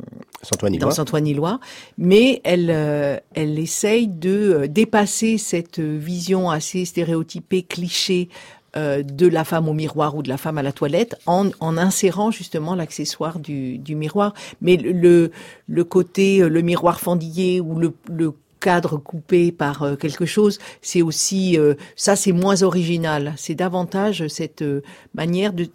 dans Saint-Ouen-Illois, mais elle euh, elle essaye de euh, dépasser cette vision assez stéréotypée, cliché euh, de la femme au miroir ou de la femme à la toilette, en en insérant justement l'accessoire du du miroir. Mais le le côté le miroir fendillé ou le le cadre coupé par euh, quelque chose, c'est aussi euh, ça, c'est moins original. C'est davantage cette euh, manière de,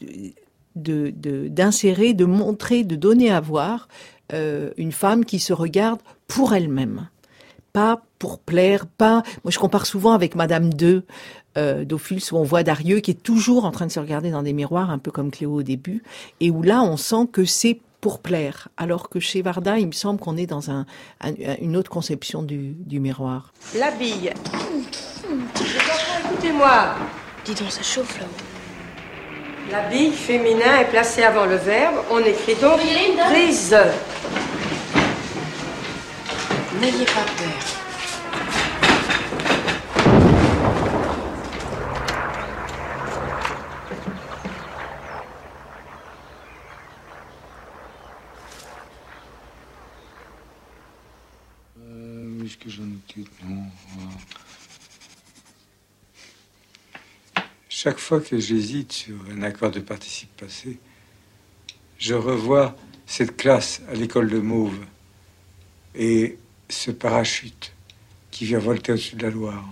de de d'insérer, de montrer, de donner à voir euh, une femme qui se regarde pour elle-même, pas pour plaire, pas. Moi, je compare souvent avec Madame deux euh, d'Ophuls, où on voit Darieux qui est toujours en train de se regarder dans des miroirs, un peu comme Cléo au début, et où là, on sent que c'est pour plaire, alors que chez Varda, il me semble qu'on est dans un, un, une autre conception du, du miroir. La bille. Les enfants, écoutez-moi. Dis donc, ça chauffe là. La bille féminin est placée avant le verbe. On écrit donc prise. N'ayez pas peur. Est-ce que j'en ai non. Chaque fois que j'hésite sur un accord de participe passé, je revois cette classe à l'école de Mauve et ce parachute qui vient volter au-dessus de la Loire.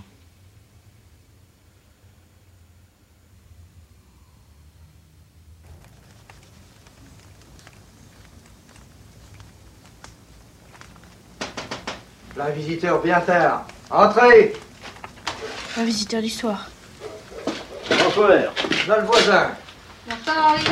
Un visiteur bien tard. Entrez. Un visiteur d'histoire. Bonsoir. Notre voisin. Bonsoir, Henri.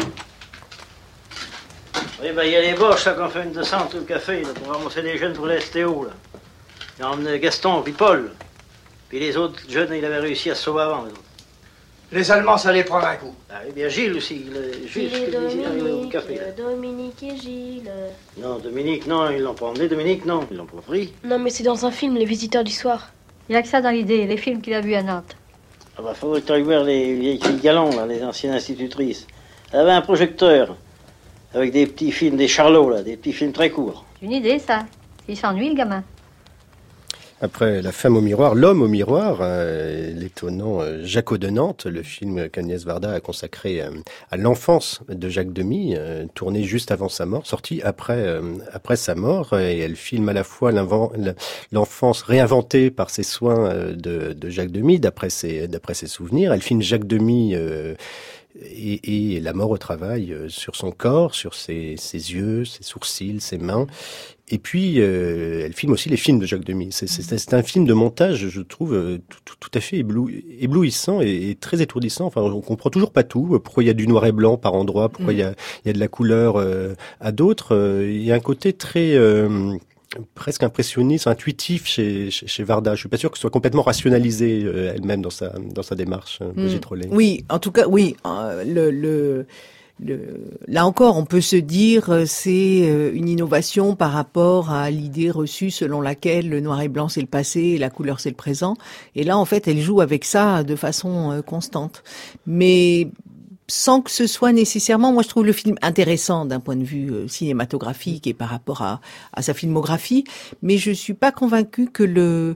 Oui, ben, il y a les Boches, là, qu'on fait une descente au café, là, pour ramasser les jeunes pour les S T O, là. Ils ont emmené Gaston, puis Paul. Puis les autres jeunes, il avait réussi à se sauver avant, les autres. Les Allemands, ça les prend un coup. Ah, et bien Gilles aussi, le, Gilles, Gilles et Dominique, au café, là. Dominique et Gilles. Non, Dominique, non, ils l'ont pas emmené, Dominique, non, ils l'ont pas pris. Non, mais c'est dans un film, Les Visiteurs du Soir. Il a que ça dans l'idée, les films qu'il a vus à Nantes. Ah bah, faudrait que tu ailles voir les vieilles filles galons, là, les anciennes institutrices. Elle avait un projecteur, avec des petits films, des charlots, là, des petits films très courts. C'est une idée, ça. Il s'ennuie, le gamin. Après La femme au miroir, L'homme au miroir, euh, l'étonnant euh, Jaco de Nantes, le film qu'Agnès Varda a consacré euh, à l'enfance de Jacques Demy, euh, tourné juste avant sa mort, sorti après euh, après sa mort, et elle filme à la fois l'enfance réinventée par ses soins euh, de, de Jacques Demy, d'après ses d'après ses souvenirs. Elle filme Jacques Demy euh, Et, et la mort au travail euh, sur son corps, sur ses, ses yeux, ses sourcils, ses mains. Et puis, euh, elle filme aussi les films de Jacques Demy. C'est, c'est, c'est un film de montage, je trouve, euh, tout, tout, tout à fait éblou, éblouissant et, et très étourdissant. Enfin, on comprend toujours pas tout. Pourquoi il y a du noir et blanc par endroits, pourquoi il y a, il y a de la couleur euh, à d'autres. Euh, il y a un côté très... Euh, presque impressionniste, intuitif chez, chez, chez Varda. Je suis pas sûr que ce soit complètement rationalisé euh, elle-même dans sa dans sa démarche, euh, Brigitte Rollet. Mmh. Oui, en tout cas, oui. Euh, le, le, le, là encore, on peut se dire euh, c'est euh, une innovation par rapport à l'idée reçue selon laquelle le noir et blanc c'est le passé et la couleur c'est le présent. Et là, en fait, elle joue avec ça de façon euh, constante. Mais sans que ce soit nécessairement, moi je trouve le film intéressant d'un point de vue euh, cinématographique et par rapport à, à sa filmographie, mais je suis pas convaincue que le,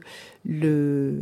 le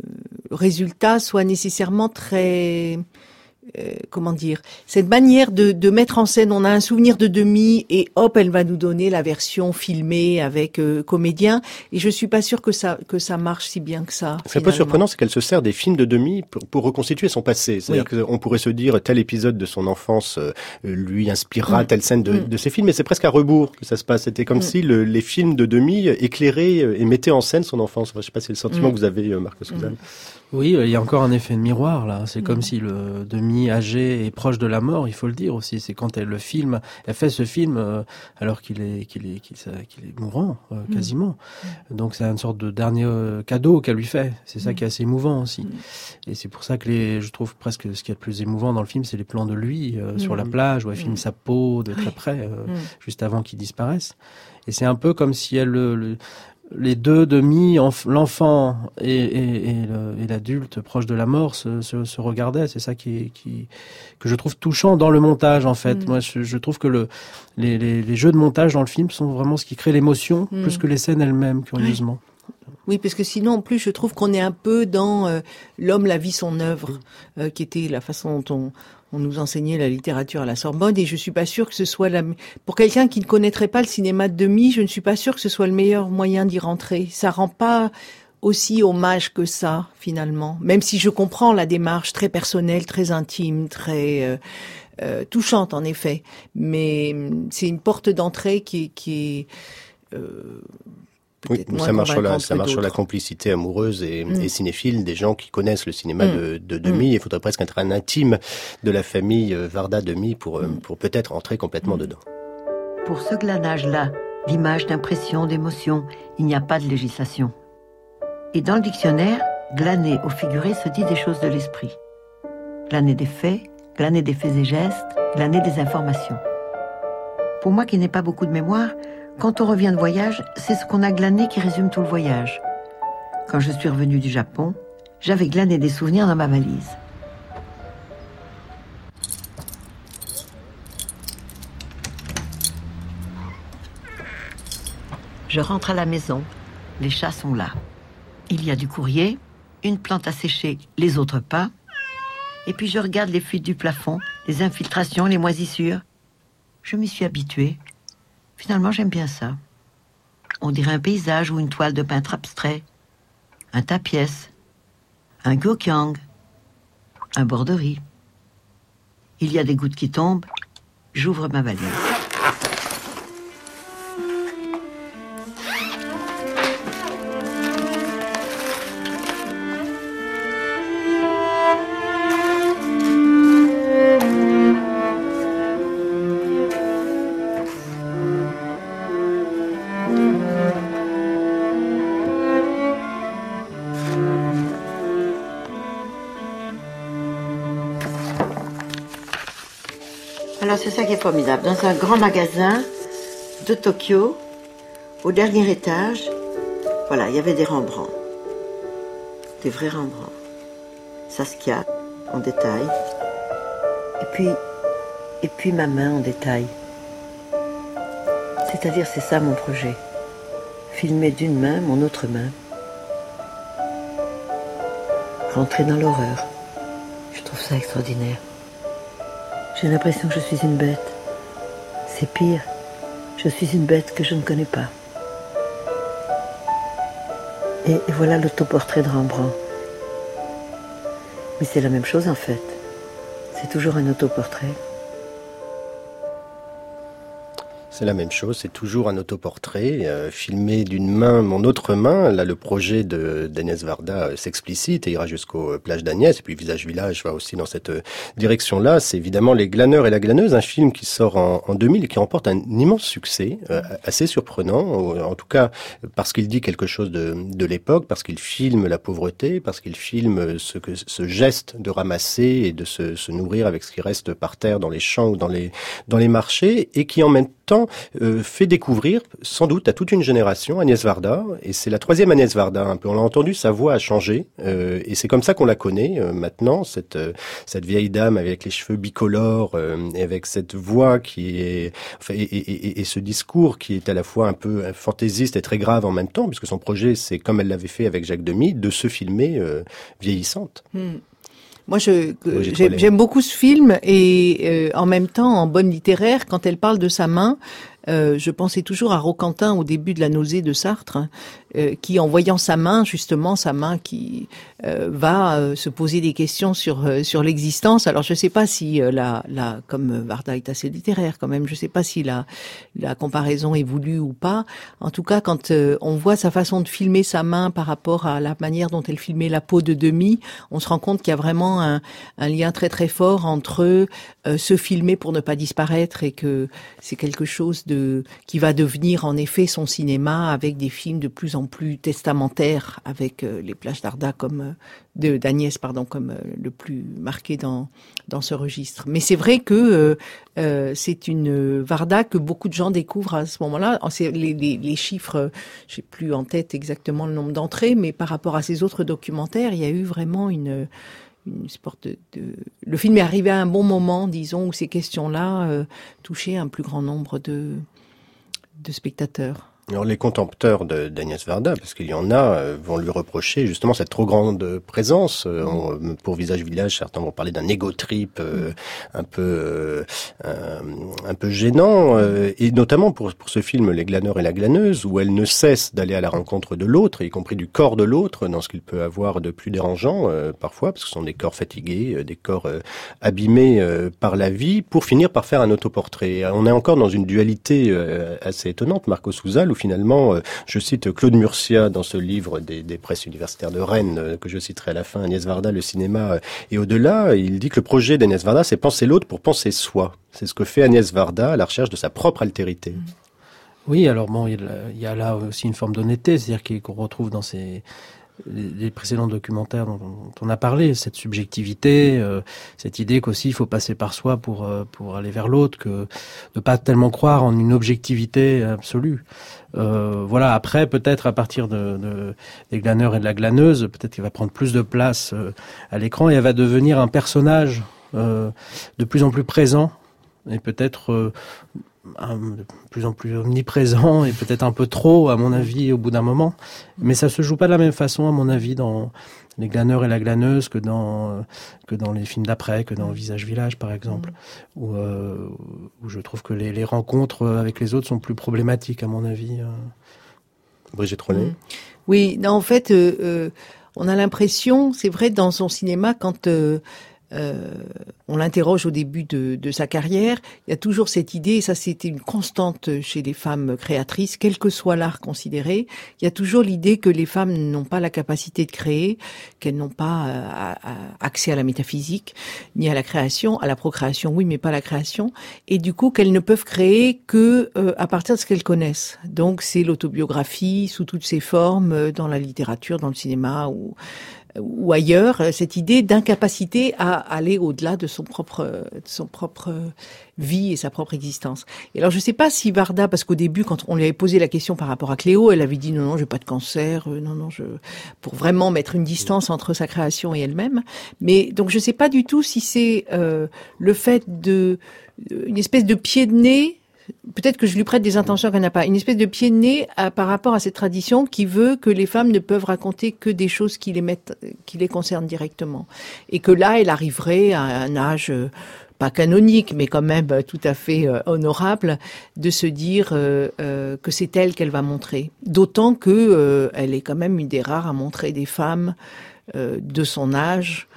résultat soit nécessairement très... Euh, comment dire, cette manière de, de mettre en scène, on a un souvenir de Demy et hop, elle va nous donner la version filmée avec euh, comédien, et je suis pas sûre que ça que ça marche si bien que ça. Ce qui est un peu surprenant, c'est qu'elle se sert des films de Demy pour, pour reconstituer son passé. C'est-à-dire oui. qu'on pourrait se dire tel épisode de son enfance euh, lui inspirera mmh. telle scène de, mmh. de ses films, mais c'est presque à rebours que ça se passe. C'était comme mmh. si le, les films de Demy éclairaient et mettaient en scène son enfance. Enfin, je sais pas si c'est le sentiment mmh. que vous avez, Marc Suzanne. Mmh. Oui, il y a encore un effet de miroir là. C'est mmh. comme si le Demy âgé est proche de la mort. Il faut le dire aussi. C'est quand elle le filme, elle fait ce film euh, alors qu'il est qu'il est qu'il, qu'il est mourant euh, quasiment. Mmh. Donc c'est une sorte de dernier euh, cadeau qu'elle lui fait. C'est ça mmh. qui est assez émouvant aussi. Mmh. Et c'est pour ça que les, je trouve presque ce qui est le plus émouvant dans le film, c'est les plans de lui euh, mmh. sur la plage où elle filme mmh. sa peau de très près, euh, mmh. juste avant qu'il disparaisse. Et c'est un peu comme si elle le, le les deux demi, l'enfant et, et, et, le, et l'adulte proche de la mort se, se, se regardaient. C'est ça qui, qui, que je trouve touchant dans le montage, en fait. Mmh. Moi, je, je trouve que le, les, les, les jeux de montage dans le film sont vraiment ce qui crée l'émotion, mmh. plus que les scènes elles-mêmes, curieusement. Oui, parce que sinon, en plus, je trouve qu'on est un peu dans euh, l'homme, la vie, son œuvre, euh, qui était la façon dont on, on nous enseignait la littérature à la Sorbonne, et je suis pas sûre que ce soit la... Pour quelqu'un qui ne connaîtrait pas le cinéma de Demy, je ne suis pas sûre que ce soit le meilleur moyen d'y rentrer. Ça rend pas aussi hommage que ça, finalement. Même si je comprends la démarche très personnelle, très intime, très euh, euh, touchante, en effet. Mais c'est une porte d'entrée qui, qui est... Euh, oui, ça marche sur la, ça marche sur la complicité amoureuse et, mmh. et cinéphile des gens qui connaissent le cinéma mmh. de, de Demy. Mmh. Il faudrait presque être un intime de la famille Varda-Demy pour, mmh. pour peut-être entrer complètement mmh. dedans. Pour ce glanage-là, d'image, d'impression, d'émotion, il n'y a pas de législation. Et dans le dictionnaire, glaner au figuré se dit des choses de l'esprit. Glaner des faits, glaner des faits et gestes, glaner des informations. Pour moi qui n'ai pas beaucoup de mémoire, quand on revient de voyage, c'est ce qu'on a glané qui résume tout le voyage. Quand je suis revenue du Japon, j'avais glané des souvenirs dans ma valise. Je rentre à la maison, les chats sont là. Il y a du courrier, une plante à sécher, les autres pas. Et puis je regarde les fuites du plafond, les infiltrations, les moisissures. Je m'y suis habituée. Finalement, j'aime bien ça. On dirait un paysage ou une toile de peintre abstrait, un tapiès, un gyokyang, un borderie. Il y a des gouttes qui tombent, j'ouvre ma valise. Alors c'est ça qui est formidable. Dans un grand magasin de Tokyo, au dernier étage, voilà, il y avait des Rembrandts. Des vrais Rembrandts. Saskia, en détail. Et puis, et puis ma main en détail. C'est-à-dire, c'est ça mon projet. Filmer d'une main mon autre main. Rentrer dans l'horreur. Je trouve ça extraordinaire. J'ai l'impression que je suis une bête. C'est pire. Je suis une bête que je ne connais pas. Et, et voilà l'autoportrait de Rembrandt. Mais c'est la même chose en fait. C'est toujours un autoportrait. C'est la même chose, c'est toujours un autoportrait euh, filmé d'une main, mon autre main. Là, le projet de d'Agnès Varda euh, s'explicite et ira jusqu'aux plages d'Agnès. Et puis Visage Village va aussi dans cette euh, direction-là. C'est évidemment Les Glaneurs et la Glaneuse, un film qui sort en, en deux mille et qui remporte un immense succès, euh, assez surprenant. En tout cas, parce qu'il dit quelque chose de, de l'époque, parce qu'il filme la pauvreté, parce qu'il filme ce, que, ce geste de ramasser et de se, se nourrir avec ce qui reste par terre dans les champs ou dans les, dans les marchés, et qui en même temps euh, fait découvrir sans doute à toute une génération Agnès Varda, et c'est la troisième Agnès Varda un peu. On l'a entendu, sa voix a changé, euh, et c'est comme ça qu'on la connaît euh, maintenant, cette euh, cette vieille dame avec les cheveux bicolores euh, et avec cette voix qui est enfin, et, et, et, et ce discours qui est à la fois un peu fantaisiste et très grave en même temps, puisque son projet, c'est comme elle l'avait fait avec Jacques Demy, de se filmer euh, vieillissante. Hmm. Moi, je, j'aime, j'aime beaucoup ce film et euh, en même temps, en bonne littéraire, quand elle parle de sa main, euh, je pensais toujours à Roquentin au début de La nausée de Sartre, hein, euh, qui, en voyant sa main, justement, sa main qui euh, va euh, se poser des questions sur euh, sur l'existence. Alors, je sais pas si euh, la la comme Varda est assez littéraire quand même, je sais pas si la la comparaison est voulue ou pas. En tout cas, quand euh, on voit sa façon de filmer sa main par rapport à la manière dont elle filmait la peau de Demy, on se rend compte qu'il y a vraiment un, un lien très très fort entre euh, se filmer pour ne pas disparaître et que c'est quelque chose de qui va devenir en effet son cinéma avec des films de plus en plus testamentaires, avec euh, les plages d'Arda comme euh, de d'Agnès pardon comme euh, le plus marqué dans dans ce registre. Mais c'est vrai que euh, euh, c'est une Varda que beaucoup de gens découvrent à ce moment-là. C'est les, les, les chiffres, je sais plus en tête exactement le nombre d'entrées, mais par rapport à ces autres documentaires, il y a eu vraiment une une sorte de, de... Le film est arrivé à un bon moment, disons, où ces questions-là euh, touchaient un plus grand nombre de de spectateurs. Alors les contempteurs de, d'Agnès Varda, parce qu'il y en a, euh, vont lui reprocher justement cette trop grande présence. Euh, on, pour Visage Village, certains vont parler d'un ego trip euh, un peu euh, un, un peu gênant, euh, et notamment pour pour ce film Les Glaneurs et la Glaneuse, où elle ne cesse d'aller à la rencontre de l'autre, y compris du corps de l'autre, dans ce qu'il peut avoir de plus dérangeant euh, parfois, parce que ce sont des corps fatigués, euh, des corps euh, abîmés euh, par la vie, pour finir par faire un autoportrait. On est encore dans une dualité euh, assez étonnante, Marco Souza, où finalement, euh, je cite Claude Murcia dans ce livre des, des presses universitaires de Rennes, euh, que je citerai à la fin, Agnès Varda, le cinéma euh, et au-delà. Il dit que le projet d'Agnès Varda, c'est penser l'autre pour penser soi. C'est ce que fait Agnès Varda à la recherche de sa propre altérité. Oui, alors bon, il y a là aussi une forme d'honnêteté, c'est-à-dire qu'on retrouve dans ces... les précédents documentaires dont on a parlé, cette subjectivité, euh, cette idée qu'aussi il faut passer par soi pour euh, pour aller vers l'autre, que de pas tellement croire en une objectivité absolue. Euh, voilà. Après, peut-être à partir de, de des Glaneurs et de la Glaneuse, peut-être qu'il va prendre plus de place euh, à l'écran et elle va devenir un personnage euh, de plus en plus présent et peut-être euh, un, de plus en plus omniprésent et peut-être un peu trop, à mon avis, au bout d'un moment. Mais ça se joue pas de la même façon, à mon avis, dans Les Glaneurs et la Glaneuse que dans euh, que dans les films d'après, que dans Visage Village, par exemple, mmh. où, euh, où je trouve que les, les rencontres avec les autres sont plus problématiques, à mon avis. Euh. Brigitte Rollet. Mmh. Oui, non, en fait, euh, euh, on a l'impression, c'est vrai, dans son cinéma, quand euh, Euh, on l'interroge au début de, de sa carrière, il y a toujours cette idée, et ça c'était une constante chez les femmes créatrices, quel que soit l'art considéré, il y a toujours l'idée que les femmes n'ont pas la capacité de créer, qu'elles n'ont pas euh, à, à, accès à la métaphysique, ni à la création, à la procréation, oui, mais pas à la création, et du coup qu'elles ne peuvent créer que euh, à partir de ce qu'elles connaissent. Donc c'est l'autobiographie sous toutes ses formes, euh, dans la littérature, dans le cinéma, ou ou ailleurs, cette idée d'incapacité à aller au-delà de son propre, de son propre vie et sa propre existence. Et alors, je sais pas si Varda, parce qu'au début, quand on lui avait posé la question par rapport à Cléo, elle avait dit non, non, j'ai pas de cancer, euh, non, non, je, pour vraiment mettre une distance entre sa création et elle-même. Mais donc, je sais pas du tout si c'est euh, le fait de une espèce de pied de nez. Peut-être que je lui prête des intentions qu'elle n'a pas. Une espèce de pied de nez à, par rapport à cette tradition qui veut que les femmes ne peuvent raconter que des choses qui les mettent, qui les concernent directement. Et que là, elle arriverait à un âge, euh, pas canonique, mais quand même euh, tout à fait euh, honorable, de se dire euh, euh, que c'est elle qu'elle va montrer. D'autant que euh, elle est quand même une des rares à montrer des femmes euh, de son âge,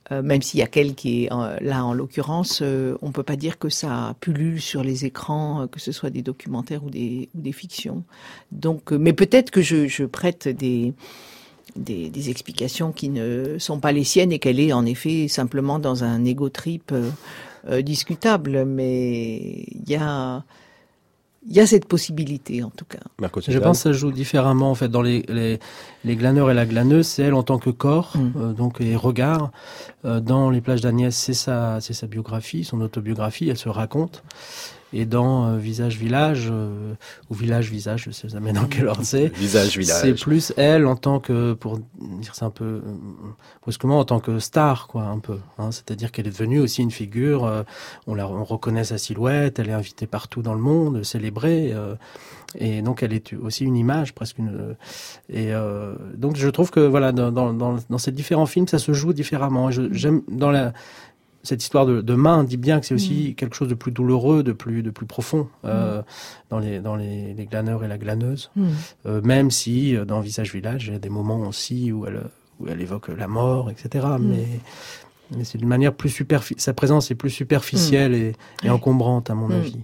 Euh, même s'il y a qu'elle qui est euh, là en l'occurrence, euh, on peut pas dire que ça pullule sur les écrans, euh, que ce soit des documentaires ou des, ou des fictions. Donc, euh, mais peut-être que je, je prête des, des, des explications qui ne sont pas les siennes et qu'elle est en effet simplement dans un ego trip euh, euh, discutable. Mais il y a Il y a cette possibilité, en tout cas. Marco, je pense que ça joue différemment, en fait, dans les, les, les glaneurs et la glaneuse, c'est elle en tant que corps, mmh. euh, donc, et regard. Euh, dans Les plages d'Agnès, c'est sa, c'est sa biographie, son autobiographie, elle se raconte. Et dans euh, Visage Village, euh, ou Village Visage, je sais jamais dans quel ordre c'est. Visage Village. C'est plus elle en tant que, pour dire ça un peu euh, brusquement, en tant que star, quoi, un peu. Hein, c'est-à-dire qu'elle est devenue aussi une figure. Euh, on la, on reconnaît sa silhouette. Elle est invitée partout dans le monde, célébrée. Euh, et donc elle est aussi une image, presque une. Et euh, donc je trouve que voilà, dans, dans, dans, dans ces différents films, ça se joue différemment. Je, j'aime dans la cette histoire de, de main dit bien que c'est aussi mmh. quelque chose de plus douloureux, de plus de plus profond euh, mmh. dans les dans les, les glaneurs et la glaneuse. Mmh. Euh, même si dans Visage Village, il y a des moments aussi où elle où elle évoque la mort, et cetera. Mmh. Mais mais c'est d'une manière plus superficielle. Sa présence est plus superficielle mmh. et, et encombrante à mon mmh. avis.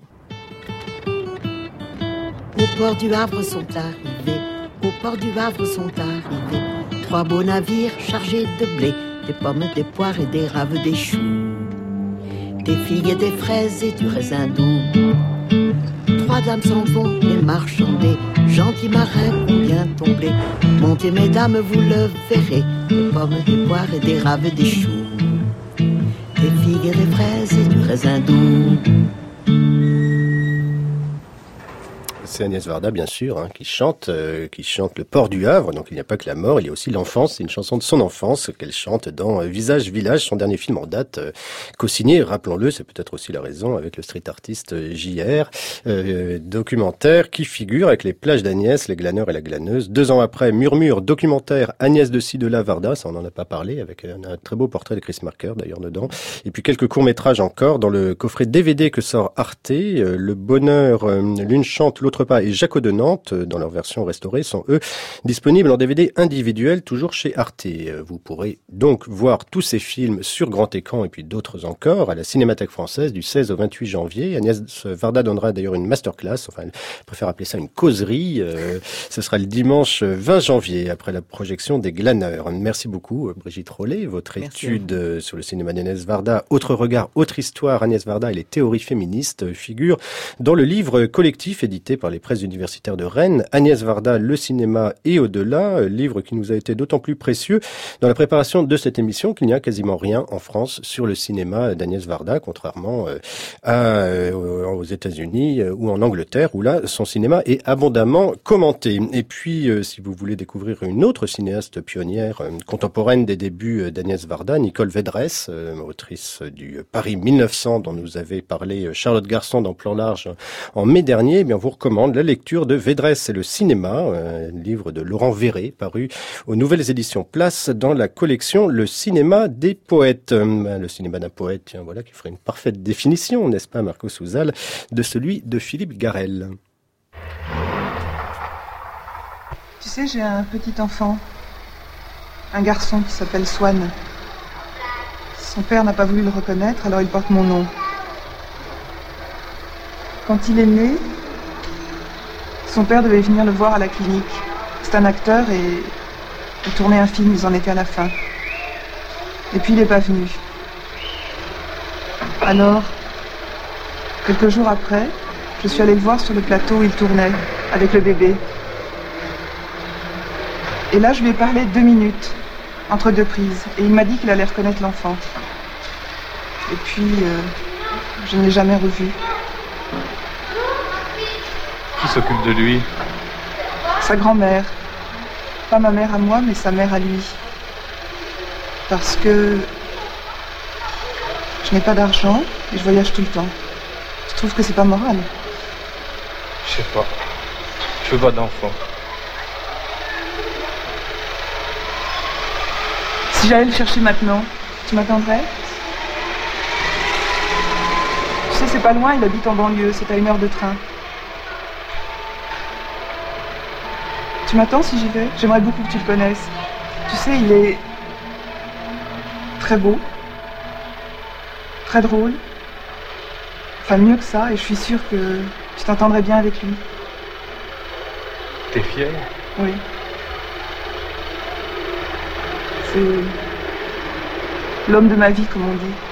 Au port du Havre sont arrivés. Au port du Havre sont arrivés. Trois beaux navires chargés de blé, des pommes, des poires et des raves, des choux, des figues et des fraises et du raisin doux. Trois dames s'en vont les marchander, gentils marins combien tomber. Montez mesdames, vous le verrez, des pommes, des poires et des raves, des choux, des figues et des fraises et du raisin doux. C'est Agnès Varda, bien sûr, hein, qui chante, euh, qui chante le port du Havre. Donc il n'y a pas que la mort, il y a aussi l'enfance. C'est une chanson de son enfance qu'elle chante dans euh, Visage Village, son dernier film en date, euh, co-signé, rappelons-le, c'est peut-être aussi la raison, avec le street artiste euh, J R, euh, documentaire qui figure avec les plages d'Agnès, les glaneurs et la glaneuse. Deux ans après, Murmure, documentaire Agnès de ci, de là, Varda, ça on n'en a pas parlé, avec un, un très beau portrait de Chris Marker d'ailleurs dedans. Et puis quelques courts-métrages encore dans le coffret D V D que sort Arte, euh, Le Bonheur, euh, l'une chante, l'autre pas, et Jaco de Nantes, dans leur version restaurée, sont eux disponibles en D V D individuel, toujours chez Arte. Vous pourrez donc voir tous ces films sur grand écran et puis d'autres encore à la Cinémathèque française du seize au vingt-huit janvier. Agnès Varda donnera d'ailleurs une masterclass, enfin elle préfère appeler ça une causerie. Euh, ce sera le dimanche vingt janvier après la projection des Glaneurs. Merci beaucoup Brigitte Rollet. Votre Merci étude sur le cinéma d'Agnès Varda, Autre regard, autre histoire, Agnès Varda et les théories féministes figure dans le livre collectif édité par les presses universitaires de Rennes, Agnès Varda, le cinéma et au-delà, livre qui nous a été d'autant plus précieux dans la préparation de cette émission qu'il n'y a quasiment rien en France sur le cinéma d'Agnès Varda, contrairement à, aux États-Unis ou en Angleterre, où là, son cinéma est abondamment commenté. Et puis, si vous voulez découvrir une autre cinéaste pionnière contemporaine des débuts d'Agnès Varda, Nicole Védresse, autrice du Paris mille neuf cents dont nous avait parlé Charlotte Garçon dans Plan Large en mai dernier, eh bien, on vous recommande la lecture de Védresse et le cinéma, un livre de Laurent Verret, paru aux Nouvelles Éditions Place dans la collection Le cinéma des poètes. Le cinéma d'un poète, tiens, voilà, qui ferait une parfaite définition, n'est-ce pas, Marco Souzal, de celui de Philippe Garrel. Tu sais, j'ai un petit enfant, un garçon qui s'appelle Swan. Son père n'a pas voulu le reconnaître, alors il porte mon nom. Quand il est né, son père devait venir le voir à la clinique. C'est un acteur et il tournait un film, ils en étaient à la fin. Et puis il n'est pas venu. Alors, quelques jours après, je suis allée le voir sur le plateau où il tournait, avec le bébé. Et là, je lui ai parlé deux minutes, entre deux prises, et il m'a dit qu'il allait reconnaître l'enfant. Et puis, euh, je ne l'ai jamais revu. Qui s'occupe de lui? Sa grand-mère. Pas ma mère à moi, mais sa mère à lui. Parce que je n'ai pas d'argent et je voyage tout le temps. Je trouve que c'est pas moral. Je sais pas. Je veux pas d'enfant. Si j'allais le chercher maintenant, tu m'attendrais? Tu sais, c'est pas loin, il habite en banlieue, c'est à une heure de train. Tu m'attends si j'y vais? J'aimerais beaucoup que tu le connaisses. Tu sais, il est... très beau, très drôle, enfin mieux que ça, et je suis sûre que tu t'entendrais bien avec lui. T'es fière? Oui. C'est l'homme de ma vie, comme on dit.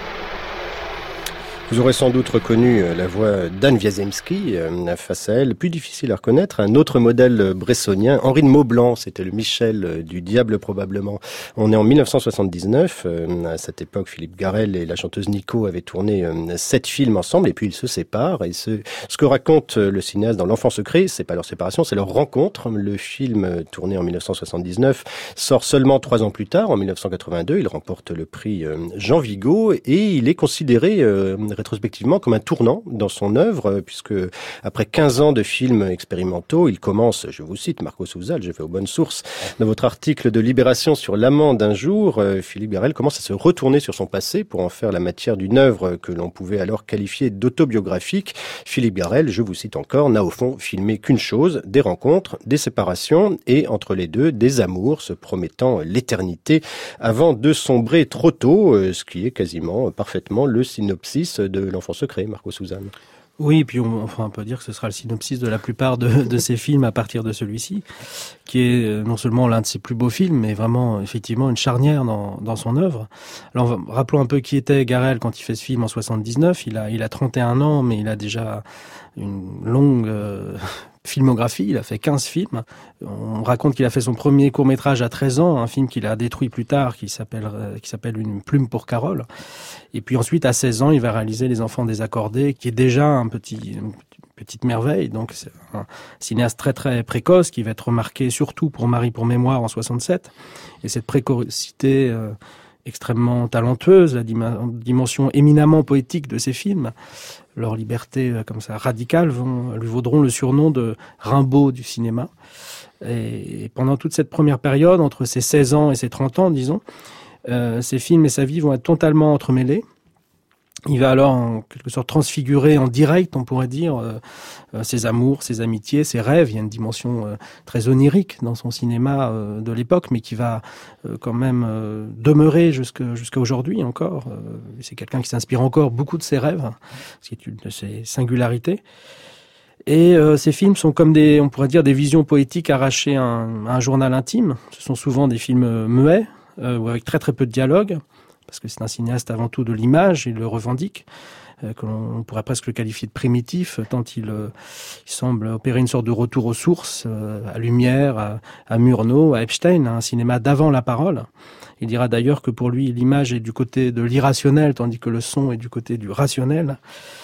Vous aurez sans doute reconnu la voix d'Anne Wiazemski, face à elle, plus difficile à reconnaître, un autre modèle bressonien, Henri de Maublanc, c'était le Michel du diable probablement. On est en dix-neuf cent soixante-dix-neuf, à cette époque Philippe Garrel et la chanteuse Nico avaient tourné sept films ensemble et puis ils se séparent. Et ce, ce que raconte le cinéaste dans L'Enfant secret, c'est pas leur séparation, c'est leur rencontre. Le film tourné en dix-neuf cent soixante-dix-neuf sort seulement trois ans plus tard, en dix-neuf cent quatre-vingt-deux, il remporte le prix Jean Vigo et il est considéré euh, rétrospectivement comme un tournant dans son œuvre, puisque après quinze ans de films expérimentaux, il commence, je vous cite, Marco Souzal, j'ai fait aux bonnes sources, dans votre article de Libération sur l'amant d'un jour, Philippe Garrel commence à se retourner sur son passé pour en faire la matière d'une œuvre que l'on pouvait alors qualifier d'autobiographique. Philippe Garrel, je vous cite encore, n'a au fond filmé qu'une chose, des rencontres, des séparations et entre les deux, des amours se promettant l'éternité avant de sombrer trop tôt, ce qui est quasiment parfaitement le synopsis de L'Enfant secret, Marco Souzal. Oui, puis on, enfin, on peut dire que ce sera le synopsis de la plupart de, de ses films à partir de celui-ci, qui est non seulement l'un de ses plus beaux films, mais vraiment, effectivement, une charnière dans, dans son œuvre. Alors, rappelons un peu qui était Garrel quand il fait ce film en soixante-dix-neuf. Il a, il a trente et un ans, mais il a déjà une longue euh, filmographie. Il a fait quinze films. On raconte qu'il a fait son premier court-métrage à treize ans, un film qu'il a détruit plus tard, qui s'appelle, euh, qui s'appelle Une plume pour Carole. Et puis ensuite, à seize ans, il va réaliser Les Enfants désaccordés, qui est déjà un petit, une petite merveille. Donc, c'est un cinéaste très, très précoce, qui va être remarqué surtout pour Marie pour mémoire en soixante-sept. Et cette précocité euh, extrêmement talentueuse, la dim- dimension éminemment poétique de ses films, leur liberté euh, comme ça radicale, vont, lui vaudront le surnom de Rimbaud du cinéma. Et pendant toute cette première période, entre ses seize ans et ses trente ans, disons, Euh, ses films et sa vie vont être totalement entremêlés. Il va alors en quelque sorte transfigurer en direct, on pourrait dire, euh, euh, ses amours, ses amitiés, ses rêves. Il y a une dimension euh, très onirique dans son cinéma euh, de l'époque, mais qui va euh, quand même euh, demeurer jusqu'à, jusqu'à aujourd'hui encore. Euh, c'est quelqu'un qui s'inspire encore beaucoup de ses rêves, ce qui est une de ses singularités. Et euh, ces films sont comme des, on pourrait dire, des visions poétiques arrachées à un, à un journal intime. Ce sont souvent des films muets, Euh, ou avec très très peu de dialogue, parce que c'est un cinéaste avant tout de l'image, il le revendique, euh, que l'on pourrait presque le qualifier de primitif, tant il, euh, il semble opérer une sorte de retour aux sources, euh, à Lumière, à, à Murnau, à Epstein, à un cinéma d'avant la parole. Il dira d'ailleurs que pour lui, l'image est du côté de l'irrationnel, tandis que le son est du côté du rationnel.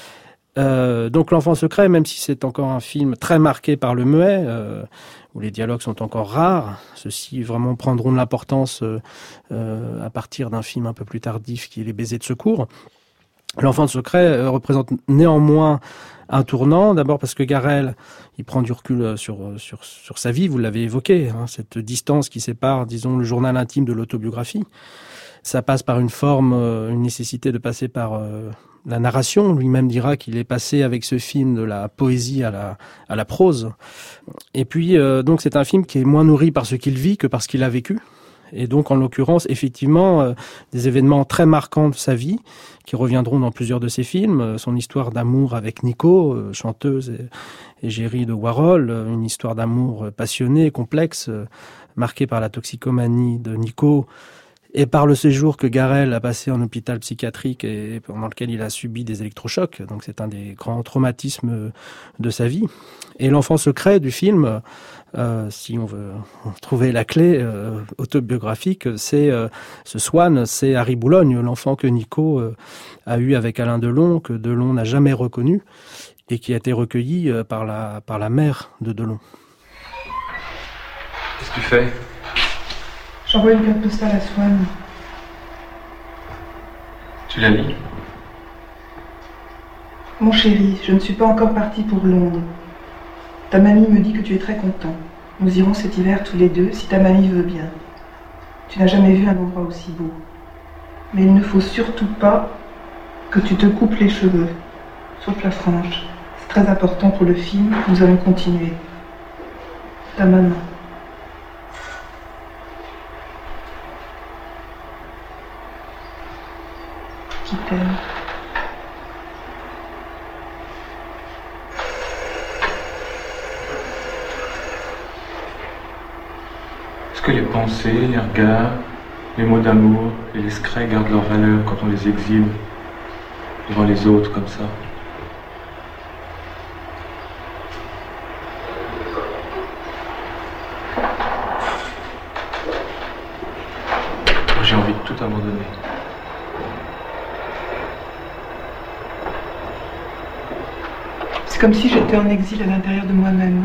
Euh, donc L'Enfant secret, même si c'est encore un film très marqué par le muet, euh, où les dialogues sont encore rares, ceux-ci vraiment prendront de l'importance euh, euh, à partir d'un film un peu plus tardif qui est Les baisers de secours. L'Enfant secret euh, représente néanmoins un tournant, d'abord parce que Garrel, il prend du recul sur, sur, sur sa vie, vous l'avez évoqué, hein, cette distance qui sépare, disons, le journal intime de l'autobiographie. Ça passe par une forme, euh, une nécessité de passer par euh, la narration. Lui-même dira qu'il est passé avec ce film de la poésie à la, à la prose. Et puis, euh, donc, c'est un film qui est moins nourri par ce qu'il vit que par ce qu'il a vécu. Et donc, en l'occurrence, effectivement, euh, des événements très marquants de sa vie qui reviendront dans plusieurs de ses films. Euh, son histoire d'amour avec Nico, euh, chanteuse et égérie de Warhol, euh, une histoire d'amour passionnée, complexe, euh, marquée par la toxicomanie de Nico, et par le séjour que Garrel a passé en hôpital psychiatrique et pendant lequel il a subi des électrochocs. Donc c'est un des grands traumatismes de sa vie. Et l'enfant secret du film, euh, si on veut trouver la clé euh, autobiographique, c'est euh, ce Swann, c'est Harry Boulogne, l'enfant que Nico euh, a eu avec Alain Delon, que Delon n'a jamais reconnu et qui a été recueilli euh, par la, par la mère de Delon. Qu'est-ce que tu fais ? J'envoie une carte postale à Swann. Tu la lis ? Mon chéri, je ne suis pas encore partie pour Londres. Ta mamie me dit que tu es très content. Nous irons cet hiver tous les deux, si ta mamie veut bien. Tu n'as jamais vu un endroit aussi beau. Mais il ne faut surtout pas que tu te coupes les cheveux, sauf la frange. C'est très important pour le film, nous allons continuer. Ta maman. qui t'aime. Est-ce que les pensées, les regards, les mots d'amour et les secrets gardent leur valeur quand on les exhibe devant les autres comme ça? J'ai envie de tout abandonner. C'est comme si j'étais en exil à l'intérieur de moi-même.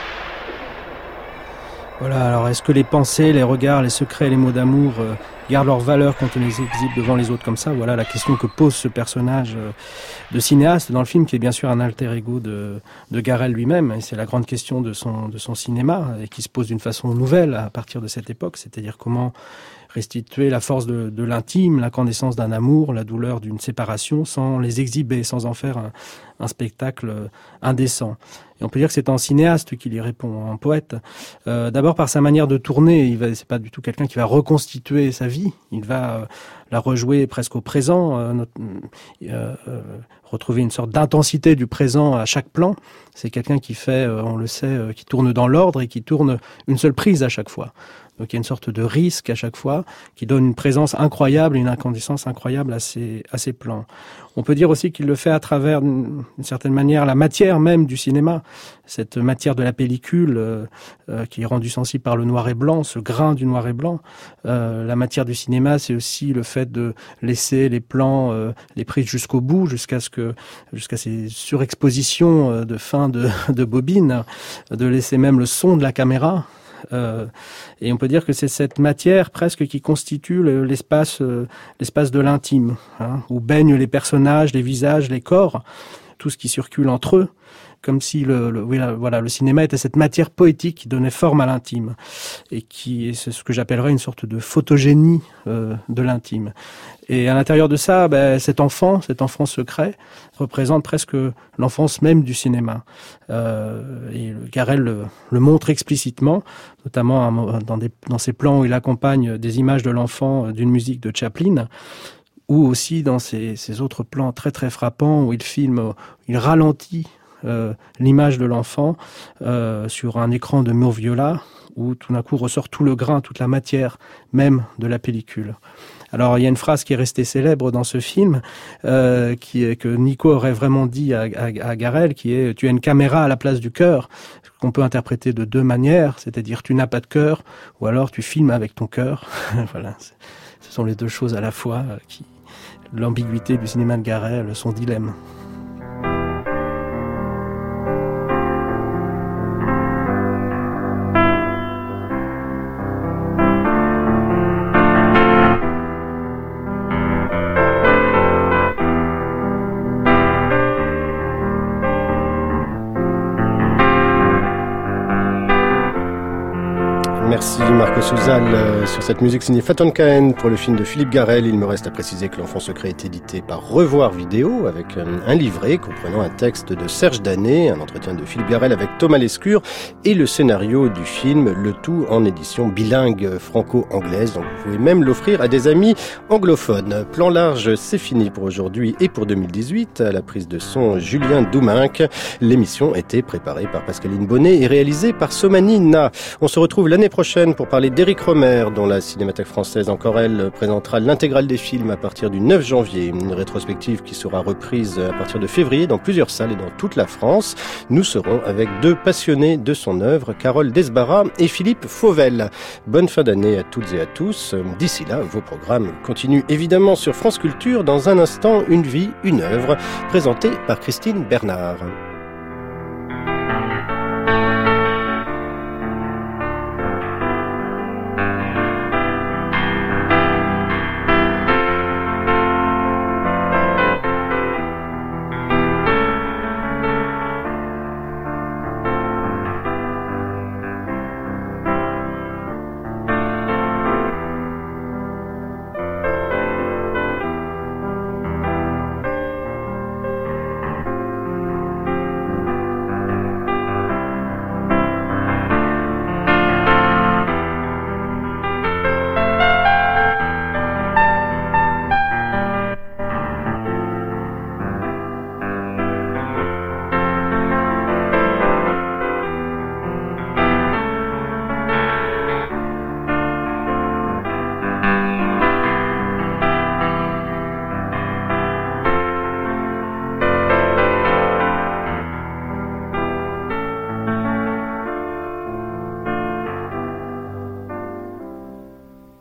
Voilà, alors est-ce que les pensées, les regards, les secrets, les mots d'amour euh, gardent leur valeur quand on les exhibe devant les autres comme ça? Voilà la question que pose ce personnage euh, de cinéaste dans le film, qui est bien sûr un alter ego de, de Garel lui-même. Et c'est la grande question de son, de son cinéma, et qui se pose d'une façon nouvelle à partir de cette époque, c'est-à-dire comment restituer la force de, de l'intime, l'incandescence d'un amour, la douleur d'une séparation, sans les exhiber, sans en faire un, un spectacle indécent. Et on peut dire que c'est un cinéaste qui y répond, un poète. Euh, d'abord par sa manière de tourner, il va, c'est pas du tout quelqu'un qui va reconstituer sa vie. Il va euh, la rejouer presque au présent, euh, notre, euh, euh, retrouver une sorte d'intensité du présent à chaque plan. C'est quelqu'un qui fait, euh, on le sait, euh, qui tourne dans l'ordre et qui tourne une seule prise à chaque fois. Donc il y a une sorte de risque à chaque fois qui donne une présence incroyable, une incandescence incroyable à ces, à ces plans. On peut dire aussi qu'il le fait à travers, d'une certaine manière, la matière même du cinéma, cette matière de la pellicule euh, euh, qui est rendue sensible par le noir et blanc, ce grain du noir et blanc. Euh, la matière du cinéma, c'est aussi le fait de laisser les plans, euh, les prises jusqu'au bout, jusqu'à ce que, jusqu'à ces surexpositions euh, de fin de, de bobine, de laisser même le son de la caméra. Euh, et on peut dire que c'est cette matière presque qui constitue le, l'espace, euh, l'espace de l'intime, hein, où baignent les personnages, les visages, les corps, tout ce qui circule entre eux, comme si le, le, oui, voilà, le cinéma était cette matière poétique qui donnait forme à l'intime, et qui est ce que j'appellerais une sorte de photogénie euh, de l'intime. Et à l'intérieur de ça, ben, cet enfant, cet enfant secret, représente presque l'enfance même du cinéma. Euh, et Garel le, le montre explicitement, notamment dans, des, dans ces plans où il accompagne des images de l'enfant d'une musique de Chaplin, ou aussi dans ces, ces autres plans très très frappants où il filme, il ralentit euh, l'image de l'enfant euh, sur un écran de mauve viola, où tout d'un coup ressort tout le grain, toute la matière même de la pellicule. Alors il y a une phrase qui est restée célèbre dans ce film, euh, qui est, que Nico aurait vraiment dit à, à, à Garel, qui est « tu as une caméra à la place du cœur », qu'on peut interpréter de deux manières, c'est-à-dire tu n'as pas de cœur, ou alors tu filmes avec ton cœur. Voilà, ce sont les deux choses à la fois, euh, qui l'ambiguïté du cinéma de Garel, son dilemme. Merci Marco Souzal euh, sur cette musique signée Faton Cahen pour le film de Philippe Garel. Il me reste à préciser que L'Enfant Secret est édité par Revoir Vidéo avec euh, un livret comprenant un texte de Serge Danet, un entretien de Philippe Garel avec Thomas Lescure et le scénario du film, le tout en édition bilingue franco-anglaise. Donc vous pouvez même l'offrir à des amis anglophones. Plan large, c'est fini pour aujourd'hui et pour deux mille dix-huit. À la prise de son, Julien Douminc. L'émission était préparée par Pascaline Bonnet et réalisée par Somani Na. On se retrouve l'année prochaine pour parler d'Éric Rohmer, dont la Cinémathèque française, encore elle, présentera l'intégrale des films à partir du neuf janvier. Une rétrospective qui sera reprise à partir de février dans plusieurs salles et dans toute la France. Nous serons avec deux passionnés de son œuvre, Carole Desbarras et Philippe Fauvel. Bonne fin d'année à toutes et à tous. D'ici là, vos programmes continuent évidemment sur France Culture. Dans un instant, Une vie, une œuvre, présentée par Christine Bernard.